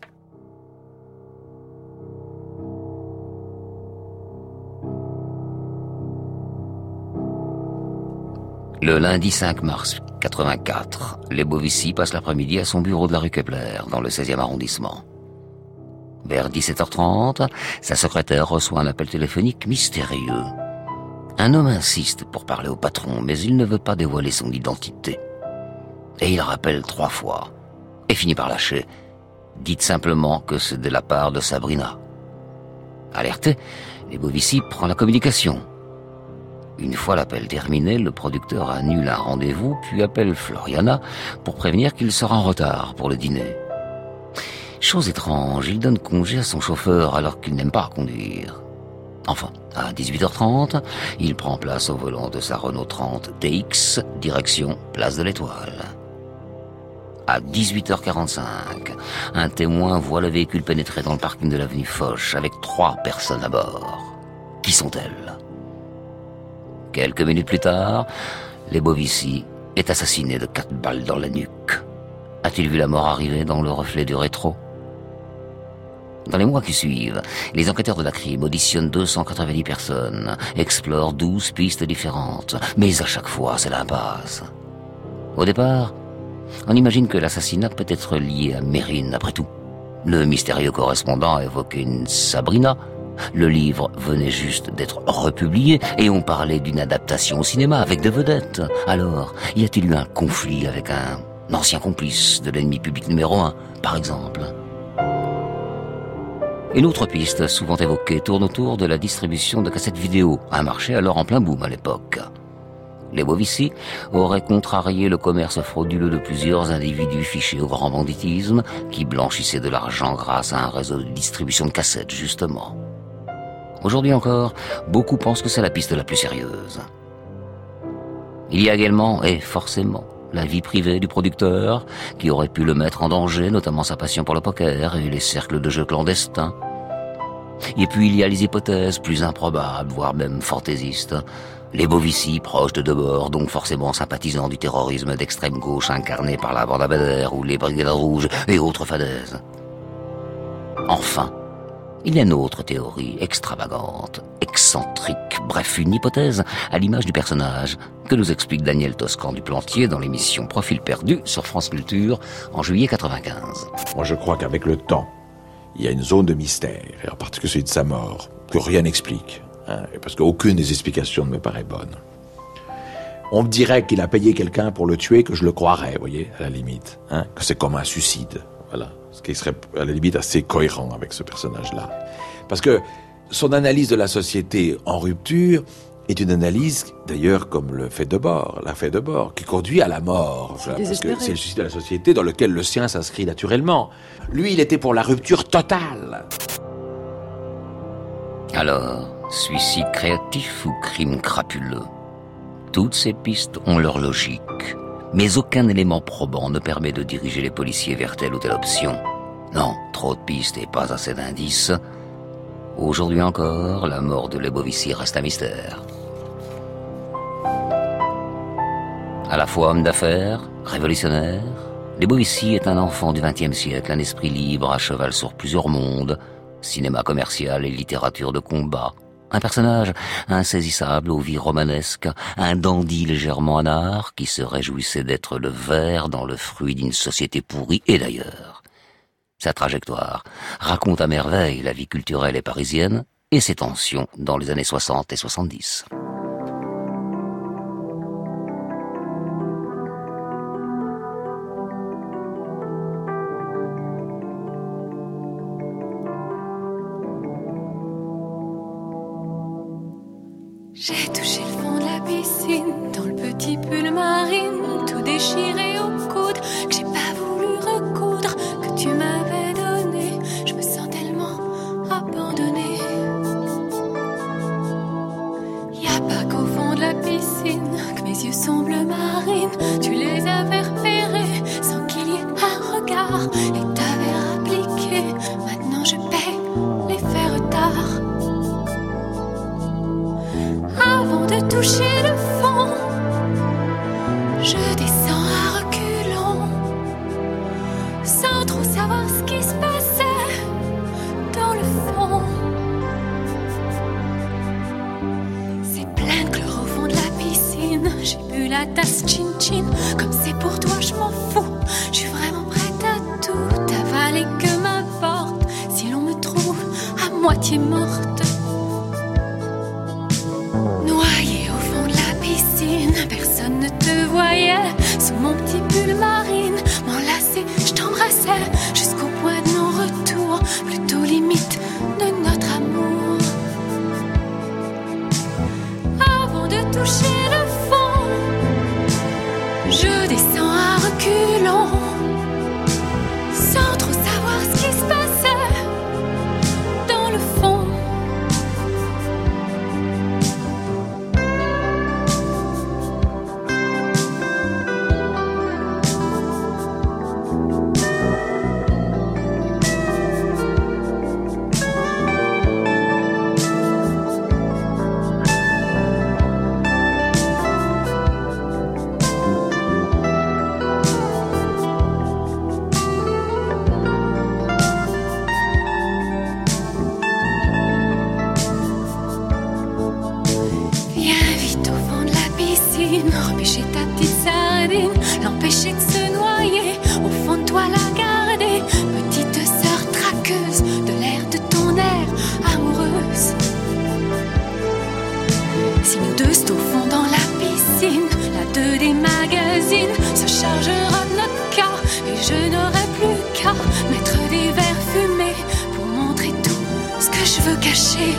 Le lundi cinq mars quatre-vingt-quatre, Lebovici passe l'après-midi à son bureau de la rue Kepler, dans le seizième arrondissement. Vers dix-sept heures trente, sa secrétaire reçoit un appel téléphonique mystérieux. Un homme insiste pour parler au patron, mais il ne veut pas dévoiler son identité. Et il rappelle trois fois, et finit par lâcher. Dites simplement que c'est de la part de Sabrina. Alerté, Lebovici prend la communication. Une fois l'appel terminé, le producteur annule un rendez-vous, puis appelle Floriana pour prévenir qu'il sera en retard pour le dîner. Chose étrange, il donne congé à son chauffeur alors qu'il n'aime pas conduire. Enfin, à dix-huit heures trente, il prend place au volant de sa Renault trente D X, direction Place de l'Étoile. À dix-huit heures quarante-cinq, un témoin voit le véhicule pénétrer dans le parking de l'avenue Foch avec trois personnes à bord. Qui sont-elles? Quelques minutes plus tard, Lebovici est assassiné de quatre balles dans la nuque. A-t-il vu la mort arriver dans le reflet du rétro? Dans les mois qui suivent, les enquêteurs de la crime auditionnent deux cent quatre-vingt-dix personnes, explorent douze pistes différentes, mais à chaque fois, c'est l'impasse. Au départ, on imagine que l'assassinat peut être lié à Mérine, après tout. Le mystérieux correspondant a évoqué une Sabrina. Le livre venait juste d'être republié et on parlait d'une adaptation au cinéma avec des vedettes. Alors, y a-t-il eu un conflit avec un ancien complice de l'ennemi public numéro un, par exemple? Une autre piste, souvent évoquée, tourne autour de la distribution de cassettes vidéo, un marché alors en plein boom à l'époque. Lebovici aurait contrarié le commerce frauduleux de plusieurs individus fichés au grand banditisme qui blanchissaient de l'argent grâce à un réseau de distribution de cassettes, justement. Aujourd'hui encore, beaucoup pensent que c'est la piste la plus sérieuse. Il y a également, et forcément, la vie privée du producteur, qui aurait pu le mettre en danger, notamment sa passion pour le poker et les cercles de jeux clandestins. Et puis il y a les hypothèses plus improbables, voire même fantaisistes. Lebovici, proche de Debord, donc forcément sympathisant du terrorisme d'extrême gauche incarné par la bande Abadère ou les Brigades Rouges et autres fadaises. Enfin, il y a une autre théorie extravagante, excentrique, bref, une hypothèse à l'image du personnage que nous explique Daniel Toscan du Plantier dans l'émission Profil perdu sur France Culture en juillet quatre-vingt-quinze. Moi, je crois qu'avec le temps, il y a une zone de mystère, et en particulier celui de sa mort, que rien n'explique, hein, parce qu'aucune des explications ne me paraît bonne. On me dirait qu'il a payé quelqu'un pour le tuer, que je le croirais, vous voyez, à la limite. Hein, que c'est comme un suicide. Voilà. Ce qui serait, à la limite, assez cohérent avec ce personnage-là. Parce que son analyse de la société en rupture est une analyse, d'ailleurs, comme le fait Debord, la fait Debord, qui conduit à la mort. Voilà, parce que c'est le suicide de la société dans lequel le sien s'inscrit naturellement. Lui, il était pour la rupture totale. Alors, suicide créatif ou crime crapuleux? Toutes ces pistes ont leur logique, mais aucun élément probant ne permet de diriger les policiers vers telle ou telle option. Non, trop de pistes et pas assez d'indices. Aujourd'hui encore, la mort de Lebovici reste un mystère. À la fois homme d'affaires, révolutionnaire, Lebovici est un enfant du vingtième siècle, un esprit libre à cheval sur plusieurs mondes, cinéma commercial et littérature de combat. Un personnage insaisissable aux vies romanesques, un dandy légèrement anard qui se réjouissait d'être le ver dans le fruit d'une société pourrie et d'ailleurs. Sa trajectoire raconte à merveille la vie culturelle et parisienne et ses tensions dans les années soixante et soixante-dix. J'ai touché le fond de la piscine, dans le petit pull marine, tout déchiré au coude, que j'ai pas voulu recoudre, que tu m'avais donné. Je me sens tellement abandonnée. Y a pas qu'au fond de la piscine, que mes yeux sont bleu marine, tu les avais repérés, sans qu'il y ait un regard, et t'avais appliqué. Maintenant je paie les faits retard. Avant de toucher le fond, je descends à reculons, sans trop savoir ce qui se passait dans le fond. C'est plein de chlore au fond de la piscine, j'ai bu la tasse chin-chin, comme c'est pour toi je m'en fous, je suis vraiment prête à tout avaler, que m'importe si l'on me trouve à moitié morte. Noyé au fond de la piscine, personne ne te voyait. Sous mon petit pull marine, m'enlacer, je t'embrassais jusqu'au point de non-retour, plutôt limite de notre amour. Avant de toucher le fond, je descends à reculons, sans trop savoir ce qui se passait dans le fond. Repêcher ta petite sardine, l'empêcher de se noyer, au fond de toi la garder, petite sœur traqueuse de l'air de ton air amoureuse. Si nous deux c'est au fond dans la piscine, la deux des magazines se chargera de notre cas, et je n'aurai plus qu'à mettre des verres fumés pour montrer tout ce que je veux cacher.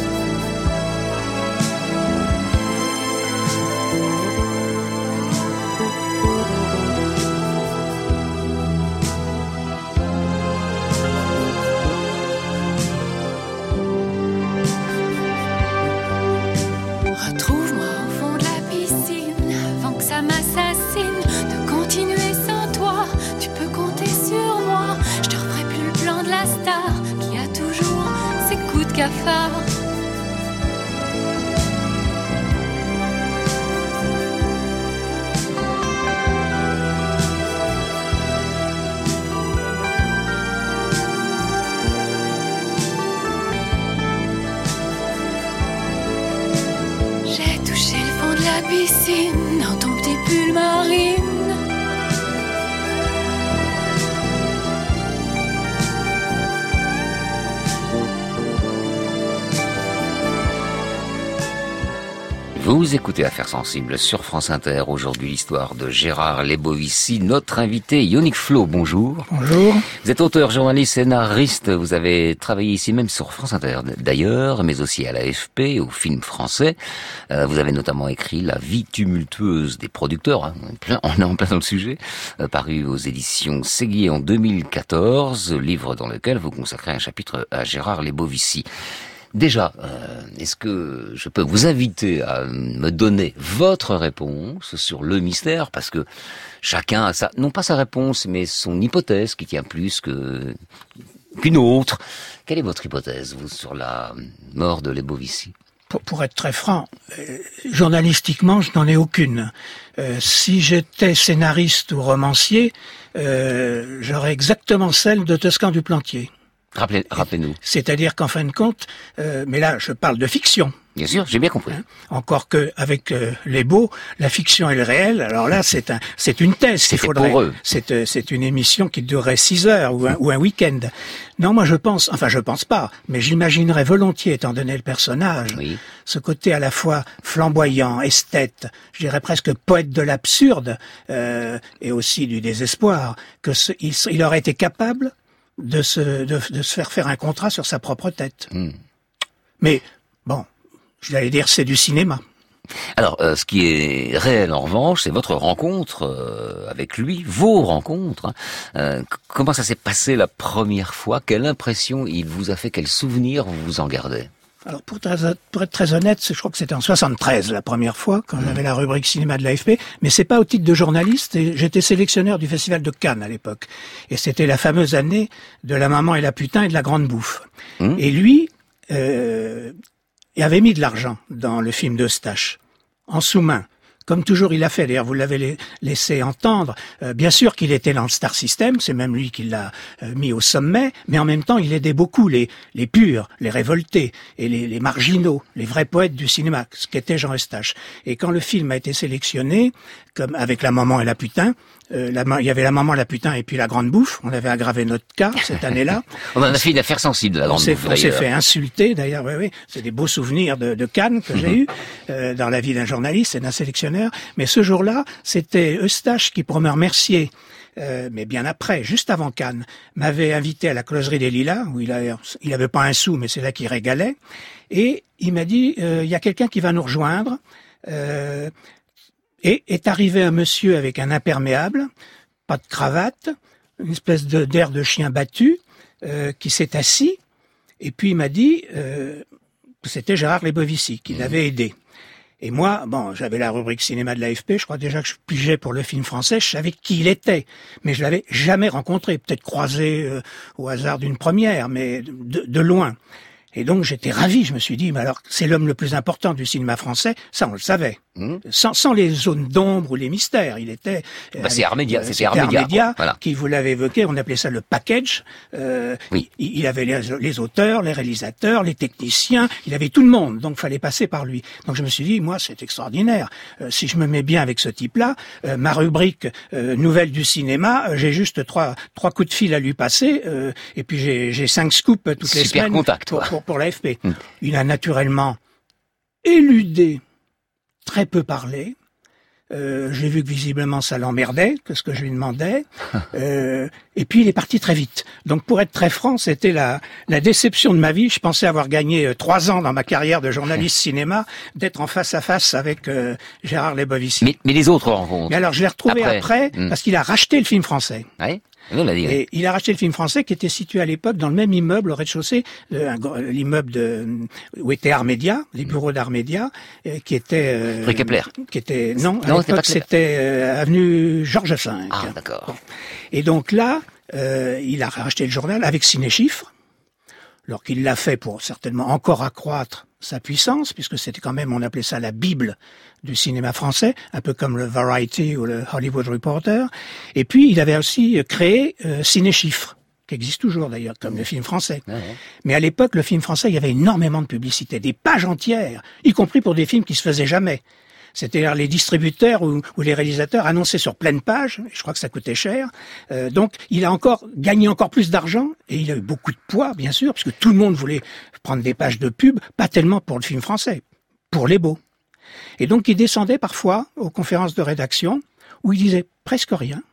Retrouve-moi au fond de la piscine, avant que ça m'assassine, de continuer sans toi, tu peux compter sur moi. Je te referai plus le plan de la star, qui a toujours ses coups de cafard. La piscine, dans ton petit pull marine. Vous écoutez Affaires sensibles sur France Inter. Aujourd'hui, l'histoire de Gérard Lebovici. Notre invité, Yannick Flo, bonjour. Bonjour. Vous êtes auteur, journaliste, scénariste. Vous avez travaillé ici même sur France Inter d'ailleurs, mais aussi à l'A F P, au film français. Euh, vous avez notamment écrit La vie tumultueuse des producteurs. Hein. On, est plein, on est en plein dans le sujet. Euh, paru aux éditions Séguier en deux mille quatorze. Livre dans lequel vous consacrez un chapitre à Gérard Lebovici. Déjà, euh, est-ce que je peux vous inviter à me donner votre réponse sur le mystère, parce que chacun a sa, non pas sa réponse, mais son hypothèse qui tient plus que qu'une autre. Quelle est votre hypothèse, vous, sur la mort de Lebovici ? Pour, pour être très franc, euh, journalistiquement, je n'en ai aucune. Euh, si j'étais scénariste ou romancier, euh, j'aurais exactement celle de Toscan du Plantier. Rappelez, rappelez-nous. C'est-à-dire qu'en fin de compte, euh, mais là je parle de fiction. Bien sûr, j'ai bien compris. Hein, encore que avec euh, les beaux, la fiction et le réel. Alors là, c'est un, c'est une thèse. C'est qu'il faudrait. Pour eux. C'est, euh, c'est une émission qui durerait six heures ou un, ou un week-end. Non, moi je pense, enfin je pense pas, mais j'imaginerais volontiers, étant donné le personnage, oui. ce côté à la fois flamboyant, esthète, je dirais presque poète de l'absurde euh, et aussi du désespoir, que ce, il, il aurait été capable de se, de, de se faire faire un contrat sur sa propre tête. Mm. Mais, bon, je vais dire, c'est du cinéma. Alors, euh, ce qui est réel, en revanche, c'est votre rencontre euh, avec lui, vos rencontres. Hein. Euh, comment ça s'est passé la première fois ? Quelle impression il vous a fait ? Quel souvenir vous vous en gardez ? Alors, pour, pour être très honnête, je crois que c'était en soixante-treize la première fois, quand j'avais la rubrique cinéma de l'A F P, mais c'est pas au titre de journaliste, et j'étais sélectionneur du Festival de Cannes à l'époque. Et c'était la fameuse année de La Maman et la Putain et de La Grande Bouffe. Mmh. Et lui, euh, il avait mis de l'argent dans le film d'Eustache, en sous-main. Comme toujours il a fait, d'ailleurs vous l'avez laissé entendre, euh, bien sûr qu'il était dans le Star System, c'est même lui qui l'a euh, mis au sommet, mais en même temps il aidait beaucoup les, les purs, les révoltés, et les, les marginaux, les vrais poètes du cinéma, ce qu'était Jean Eustache. Et quand le film a été sélectionné, comme avec La Maman et la Putain, euh, la, il y avait La Maman, la Putain et puis La Grande Bouffe, on avait aggravé notre cas cette année-là. On en a fait une affaire sensible, La Grande on Bouffe. On s'est fait insulter d'ailleurs, oui, oui, c'est des beaux souvenirs de, de Cannes que j'ai eu euh, dans la vie d'un journaliste et d'un sélectionneur. Mais ce jour-là, c'était Eustache qui, pour me remercier, euh, mais bien après, juste avant Cannes, m'avait invité à la Closerie des Lilas, où il avait, il avait pas un sou, mais c'est là qu'il régalait. Et il m'a dit, il euh, y a quelqu'un qui va nous rejoindre. Euh, et est arrivé un monsieur avec un imperméable, pas de cravate, une espèce de, d'air de chien battu, euh, qui s'est assis. Et puis il m'a dit euh, que c'était Gérard Lebovici qui l'avait aidé. Et moi, bon, j'avais la rubrique cinéma de l'A F P, je crois déjà que je pigeais pour le film français, je savais qui il était, mais je l'avais jamais rencontré, peut-être croisé euh, au hasard d'une première, mais de, de loin. Et donc j'étais ravi, je me suis dit, mais alors c'est l'homme le plus important du cinéma français, ça on le savait. Mmh. Sans, sans les zones d'ombre ou les mystères, il était... Bah, c'est Armédia, euh, c'était Armédia, Armédia voilà. Qui, vous l'avez évoqué, on appelait ça le package. Euh, oui. il, il avait les, les auteurs, les réalisateurs, les techniciens, il avait tout le monde, donc fallait passer par lui. Donc je me suis dit, moi c'est extraordinaire, euh, si je me mets bien avec ce type-là, euh, ma rubrique euh, nouvelle du cinéma, euh, j'ai juste trois trois coups de fil à lui passer, euh, et puis j'ai, j'ai cinq scoops toutes Super les semaines contact, pour, pour, pour l'A F P. Hum. Il a naturellement éludé, très peu parlé. Euh, j'ai vu que visiblement ça l'emmerdait, que ce que je lui demandais. Euh, et puis il est parti très vite. Donc pour être très franc, c'était la, la déception de ma vie. Je pensais avoir gagné euh, trois ans dans ma carrière de journaliste cinéma, d'être en face à face avec euh, Gérard Lebovici. Mais, mais les autres rencontres. Mais alors je l'ai retrouvé après, après hum. parce qu'il a racheté le film français. Oui. On l'a dit, et il a racheté le film français qui était situé à l'époque dans le même immeuble au rez-de-chaussée, euh, l'immeuble de où était Armédia, les bureaux d'Armédia, euh, qui était euh, rue Kepler. Qui était non, à non l'époque c'était euh, avenue Georges cinq. Ah d'accord. Bon. Et donc là, euh, il a racheté le journal avec Cinéchiffres, alors qu'il l'a fait pour certainement encore accroître sa puissance, puisque c'était quand même, on appelait ça la Bible du cinéma français, un peu comme le Variety ou le Hollywood Reporter. Et puis, il avait aussi créé euh, Cinéchiffres, qui existe toujours d'ailleurs, comme le film français. Ah ouais. Mais à l'époque, le film français, il y avait énormément de publicité, des pages entières, y compris pour des films qui se faisaient jamais. C'est-à-dire les distributeurs ou, ou les réalisateurs annonçaient sur pleine page, je crois que ça coûtait cher, euh, donc il a encore gagné encore plus d'argent, et il a eu beaucoup de poids, bien sûr, puisque tout le monde voulait prendre des pages de pub, pas tellement pour le film français, pour les beaux. Et donc il descendait parfois aux conférences de rédaction où il disait presque rien.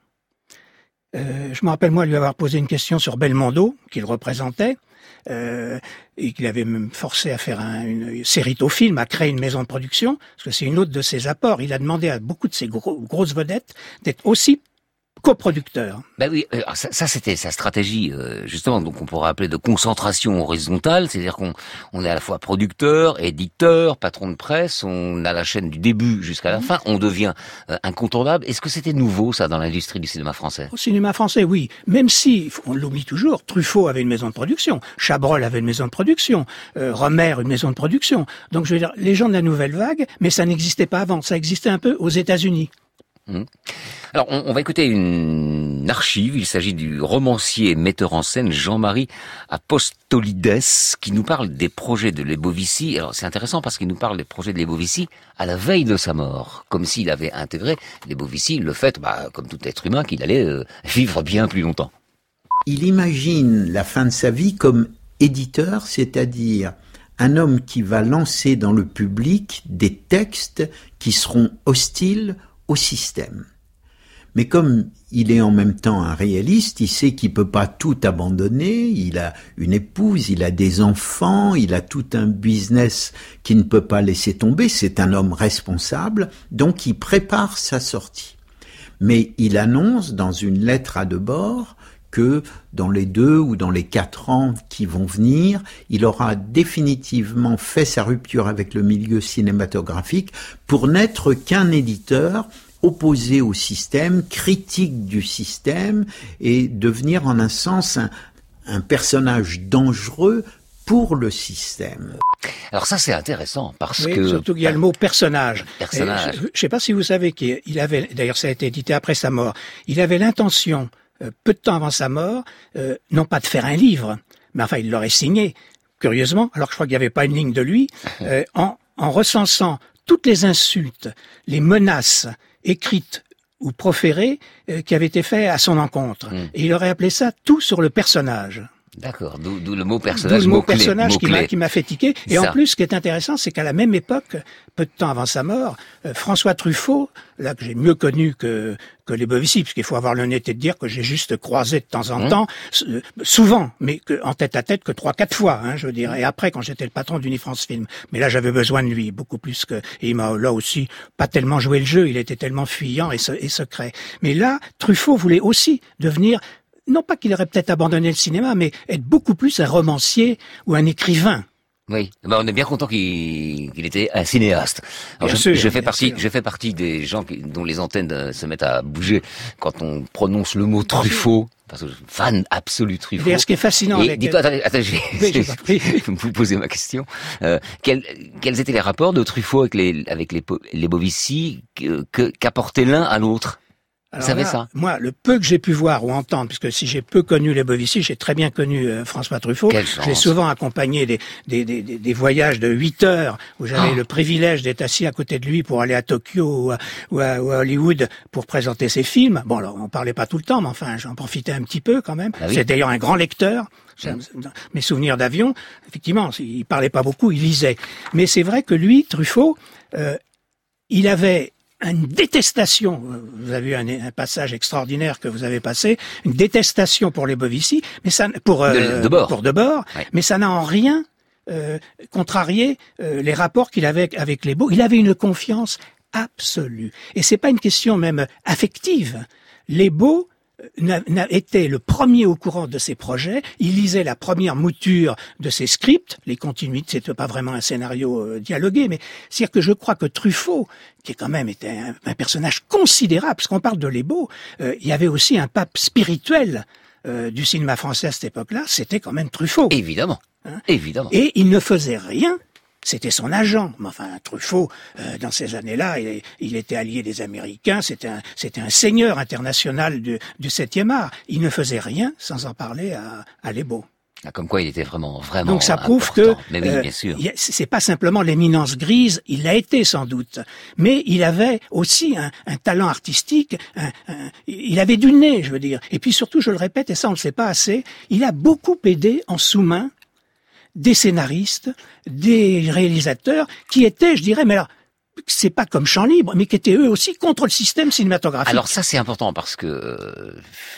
Euh, je me rappelle moi lui avoir posé une question sur Belmondo qu'il représentait euh, et qu'il avait même forcé à faire un, une Séritofilm, à créer une maison de production, parce que c'est une autre de ses apports. Il a demandé à beaucoup de ses gros, grosses vedettes d'être aussi coproducteur. Ben oui, alors ça, ça c'était sa stratégie euh, justement, donc on pourrait appeler de concentration horizontale, c'est-à-dire qu'on on est à la fois producteur, éditeur, patron de presse, on a la chaîne du début jusqu'à la mmh. fin, on devient euh, incontournable. Est-ce que c'était nouveau ça dans l'industrie du cinéma français? Au cinéma français, oui. Même si, on l'oublie toujours, Truffaut avait une maison de production, Chabrol avait une maison de production, euh, Romer une maison de production. Donc je veux dire, les gens de la nouvelle vague, mais ça n'existait pas avant, ça existait un peu aux États-Unis. Mmh. Alors, on, on va écouter une archive. Il s'agit du romancier et metteur en scène Jean-Marie Apostolides qui nous parle des projets de Lebovici. Alors, c'est intéressant parce qu'il nous parle des projets de Lebovici à la veille de sa mort, comme s'il avait intégré Lebovici le fait, bah, comme tout être humain, qu'il allait euh, vivre bien plus longtemps. Il imagine la fin de sa vie comme éditeur, c'est-à-dire un homme qui va lancer dans le public des textes qui seront hostiles au système. Mais comme il est en même temps un réaliste, il sait qu'il peut pas tout abandonner, il a une épouse, il a des enfants, il a tout un business qu'il ne peut pas laisser tomber, c'est un homme responsable, donc il prépare sa sortie. Mais il annonce dans une lettre à Debord que dans les deux ou dans les quatre ans qui vont venir, il aura définitivement fait sa rupture avec le milieu cinématographique pour n'être qu'un éditeur opposé au système, critique du système et devenir en un sens un, un personnage dangereux pour le système. Alors ça c'est intéressant parce oui, que... surtout qu'il y a le mot personnage. personnage. Je ne sais pas si vous savez qu'il avait, d'ailleurs ça a été édité après sa mort, il avait l'intention, euh, peu de temps avant sa mort, euh, non pas de faire un livre, mais enfin il l'aurait signé, curieusement, alors que je crois qu'il n'y avait pas une ligne de lui, euh, en, en recensant toutes les insultes, les menaces écrites ou proférées euh, qui avaient été faites à son encontre. Mmh. Et il aurait appelé ça tout sur le personnage. D'accord, d'où, d'où le mot personnage. D'où le mot, mot personnage clé, qui, m'a, qui m'a fait tiquer. Et ça. En plus, ce qui est intéressant, c'est qu'à la même époque, peu de temps avant sa mort, euh, François Truffaut, là que j'ai mieux connu que que Lebovici, puisqu'il faut avoir l'honnêteté de dire que j'ai juste croisé de temps en mmh. temps, euh, souvent, mais que, en tête à tête que trois, quatre fois, hein, je veux dire. Et après, quand j'étais le patron d'Unifrance Film, mais là, j'avais besoin de lui beaucoup plus que. Et il m'a là aussi pas tellement joué le jeu. Il était tellement fuyant et, se, et secret. Mais là, Truffaut voulait aussi devenir. Non pas qu'il aurait peut-être abandonné le cinéma, mais être beaucoup plus un romancier ou un écrivain. Oui, ben on est bien content qu'il, qu'il était un cinéaste. Alors je, sûr, je fais partie, sûr. je fais partie des gens qui, dont les antennes se mettent à bouger quand on prononce le mot Truffaut. Parce que je suis fan absolu Truffaut. D'ailleurs, ce qui est fascinant et avec... Dis-toi, attendez, attendez, je vais vous poser ma question. Euh, quels, quels étaient les rapports de Truffaut avec les, avec les, les Bovici que, que, qu'apportait l'un à l'autre? Alors Vous savez là, ça? Moi, le peu que j'ai pu voir ou entendre, puisque si j'ai peu connu Lebovici, j'ai très bien connu euh, François Truffaut. J'ai souvent accompagné des, des, des, des voyages de huit heures où j'avais oh. le privilège d'être assis à côté de lui pour aller à Tokyo ou à, ou à, ou à Hollywood pour présenter ses films. Bon, alors, on parlait pas tout le temps, mais enfin, j'en profitais un petit peu quand même. Ah oui. C'est d'ailleurs un grand lecteur. Mmh. Mes souvenirs d'avion, effectivement, il parlait pas beaucoup, il lisait. Mais c'est vrai que lui, Truffaut, euh, il avait une détestation, vous avez eu un, un passage extraordinaire que vous avez passé, une détestation pour Lebovici, mais ça pour euh, de, de bord. pour Debord, ouais. mais ça n'a en rien euh, contrarié euh, les rapports qu'il avait avec Lebo. Il avait une confiance absolue, et c'est pas une question même affective. Lebo n'a, n'a été le premier au courant de ses projets. Il lisait la première mouture de ses scripts. Les continuités, c'était pas vraiment un scénario euh, dialogué, mais c'est-à-dire que je crois que Truffaut, qui quand même était un, un personnage considérable, parce qu'on parle de Lebo, euh, il y avait aussi un pape spirituel euh, du cinéma français à cette époque-là, c'était quand même Truffaut. Évidemment, hein évidemment. Et il ne faisait rien. C'était son agent. Mais enfin, Truffaut, euh, dans ces années-là, il, il était allié des Américains. C'était un, c'était un seigneur international du, du septième art. Il ne faisait rien sans en parler à, à Lebo. Comme quoi, il était vraiment, vraiment. Donc ça prouve important. que mais oui, euh, bien sûr. Y a, c'est pas simplement l'éminence grise. Il l'a été sans doute, mais il avait aussi un, un talent artistique. Un, un, il avait du nez, je veux dire. Et puis surtout, je le répète, et ça on ne le sait pas assez, il a beaucoup aidé en sous-main des scénaristes, des réalisateurs qui étaient, je dirais, mais alors, c'est pas comme Champs Libres, mais qui étaient eux aussi contre le système cinématographique. Alors ça c'est important parce que euh,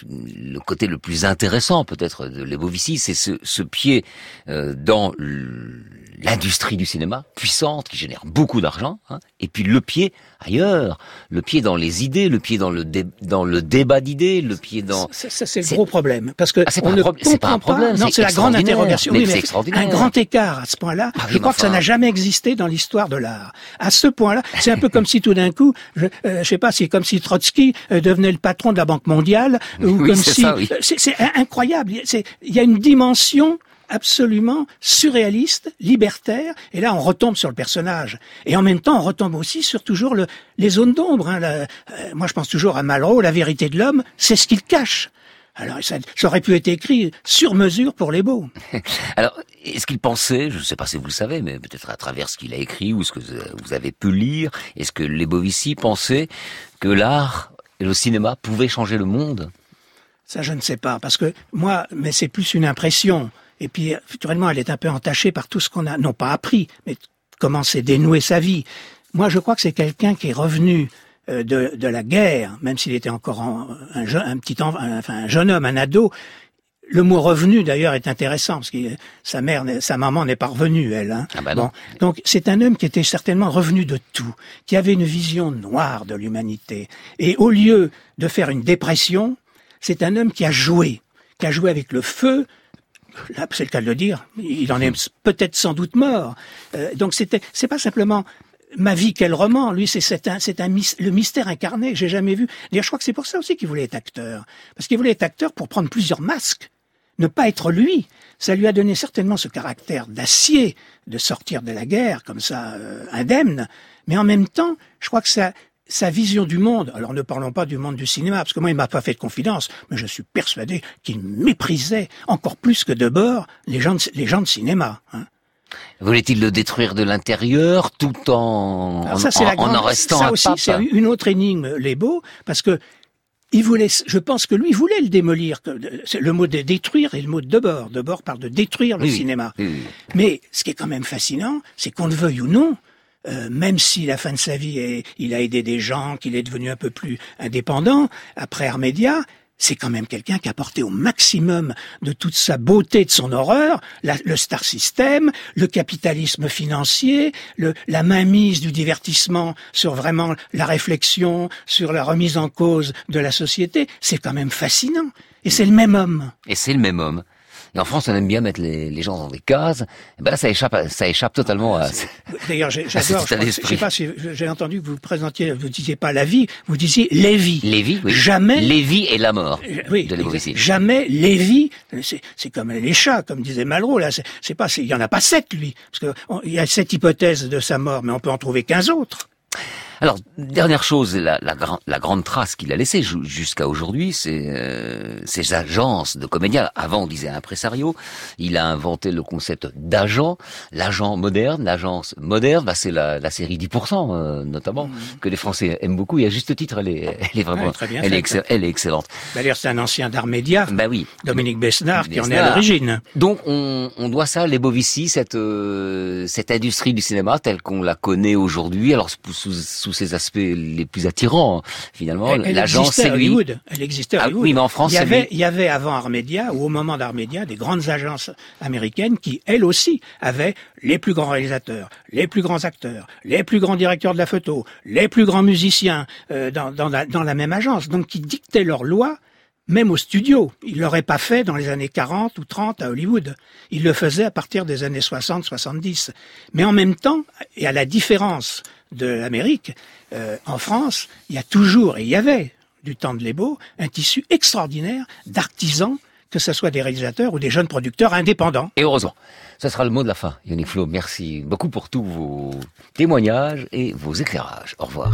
le côté le plus intéressant peut-être de Lebovici, c'est ce, ce pied euh, dans l'industrie du cinéma puissante qui génère beaucoup d'argent, hein, et puis le pied ailleurs, le pied dans les idées, le pied dans le dé, dans le débat d'idées, le pied dans. Ça, ça c'est le c'est... gros problème parce que ah, c'est on pas ne pro... comprend c'est pas un problème, pas. Non, c'est la grande interrogation. Mais oui, c'est mais extraordinaire. Un grand écart à ce point-là. Ah, je crois enfin... que ça n'a jamais existé dans l'histoire de l'art. À ce point-là, c'est un peu comme si tout d'un coup, je, euh, je sais pas, c'est comme si Trotsky euh, devenait le patron de la Banque mondiale, ou oui, comme c'est si. Ça, oui. c'est, c'est incroyable. C'est, il y a une dimension absolument surréaliste, libertaire, et là on retombe sur le personnage. Et en même temps on retombe aussi sur toujours le, les zones d'ombre. Hein. La, euh, moi je pense toujours à Malraux, la vérité de l'homme, c'est ce qu'il cache. Alors ça, ça aurait pu être écrit sur mesure pour les beaux. Alors, est-ce qu'il pensait, je ne sais pas si vous le savez, mais peut-être à travers ce qu'il a écrit ou ce que vous avez pu lire, est-ce que Lebovici pensait que l'art et le cinéma pouvaient changer le monde ? Ça je ne sais pas, parce que moi, mais c'est plus une impression. Et puis, naturellement, elle est un peu entachée par tout ce qu'on a, non pas appris, mais comment s'est dénoué sa vie. Moi, je crois que c'est quelqu'un qui est revenu euh, de, de la guerre, même s'il était encore en, un, jeune, un petit, un, enfin, un jeune homme, un ado. Le mot revenu, d'ailleurs, est intéressant, parce que sa mère, sa maman n'est pas revenue, elle. Hein. Ah bah non. Bon, donc, c'est un homme qui était certainement revenu de tout, qui avait une vision noire de l'humanité. Et au lieu de faire une dépression, c'est un homme qui a joué, qui a joué avec le feu. Là, c'est le cas de le dire, il en est peut-être sans doute mort. Euh, donc c'était, c'est pas simplement ma vie quel roman. Lui, c'est, c'est un, c'est un le mystère incarné. J'ai jamais vu. D'ailleurs, je crois que c'est pour ça aussi qu'il voulait être acteur, parce qu'il voulait être acteur pour prendre plusieurs masques, ne pas être lui. Ça lui a donné certainement ce caractère d'acier de sortir de la guerre comme ça, euh, indemne. Mais en même temps, je crois que ça. Sa vision du monde, alors ne parlons pas du monde du cinéma, parce que moi il m'a pas fait de confidence, mais je suis persuadé qu'il méprisait encore plus que Debord les gens de, les gens de cinéma. Hein. Voulait-il le détruire de l'intérieur tout en alors ça, en, c'est la grande, en en restant ça un aussi, pape. C'est une autre énigme, les beaux, parce que il voulait, je pense que lui il voulait le démolir. Le mot de détruire et le mot de Debord. Debord parle de détruire le oui, cinéma. Oui, oui. Mais ce qui est quand même fascinant, c'est qu'on le veuille ou non. Euh, même si la fin de sa vie, est, il a aidé des gens, qu'il est devenu un peu plus indépendant, après Armédia, c'est quand même quelqu'un qui a porté au maximum de toute sa beauté, de son horreur, la, le star system, le capitalisme financier, le, la mainmise du divertissement sur vraiment la réflexion, sur la remise en cause de la société. C'est quand même fascinant. Et c'est le même homme. Et c'est le même homme. Et en France, on aime bien mettre les, les gens dans des cases. Et ben là, ça échappe, ça échappe totalement à. D'ailleurs, j'adore. Je ne sais pas si j'ai entendu que vous présentiez, vous disiez pas la vie, vous disiez Lévi. Lévi, oui. Jamais. Lévi et la mort. Oui. De Lebovici. Jamais Lévi. C'est, c'est comme les chats, comme disait Malraux. Là, c'est, c'est pas, c'est, il y en a pas sept lui, parce que on, il y a cette hypothèse de sa mort, mais on peut en trouver quinze autres. Alors, dernière chose, la, la, la grande trace qu'il a laissée jusqu'à aujourd'hui, c'est euh, ces agences de comédiens. Avant, on disait impresario. Il a inventé le concept d'agent, l'agent moderne, l'agence moderne. Bah, c'est la, la série dix pour cent, euh, notamment, mmh. que les Français aiment beaucoup. Et à juste titre, elle est, elle est vraiment, ouais, très bien elle, est excell- elle est excellente. D'ailleurs, c'est un ancien d'Armédia. Bah oui. Dominique Besnard, Besnard, qui en est à l'origine. Donc, on, on doit ça à Lebovici, cette, euh, cette industrie du cinéma telle qu'on la connaît aujourd'hui. Alors, sous, sous ses aspects les plus attirants, finalement. Elle, elle l'agence, c'est lui. Hollywood. Elle existait à Hollywood. Ah, oui, mais en France, il y avait, lui. il y avait avant Armédia, ou au moment d'Armédia, des grandes agences américaines qui, elles aussi, avaient les plus grands réalisateurs, les plus grands acteurs, les plus grands directeurs de la photo, les plus grands musiciens euh, dans, dans, la, dans la même agence. Donc, qui dictaient leurs lois, même au studio. Ils l'auraient pas fait dans les années quarante ou trente à Hollywood. Ils le faisaient à partir des années soixante, soixante-dix. Mais en même temps, et à la différence de l'Amérique, euh, en France, il y a toujours, et il y avait, du temps de Lebo, un tissu extraordinaire d'artisans, que ce soit des réalisateurs ou des jeunes producteurs indépendants. Et heureusement. Ce sera le mot de la fin. Yannick Flo, merci beaucoup pour tous vos témoignages et vos éclairages. Au revoir.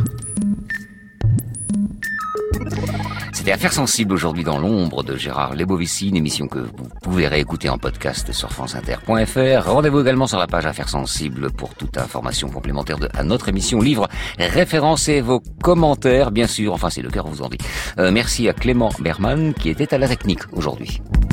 C'était Affaires sensibles aujourd'hui dans l'ombre de Gérard Lebovici, une émission que vous pouvez réécouter en podcast sur franceinter point f r. Rendez-vous également sur la page Affaires sensibles pour toute information complémentaire de, à notre émission, livre, référencez vos commentaires, bien sûr. Enfin, c'est le cœur vous en dit. Euh, merci à Clément Berman qui était à la technique aujourd'hui.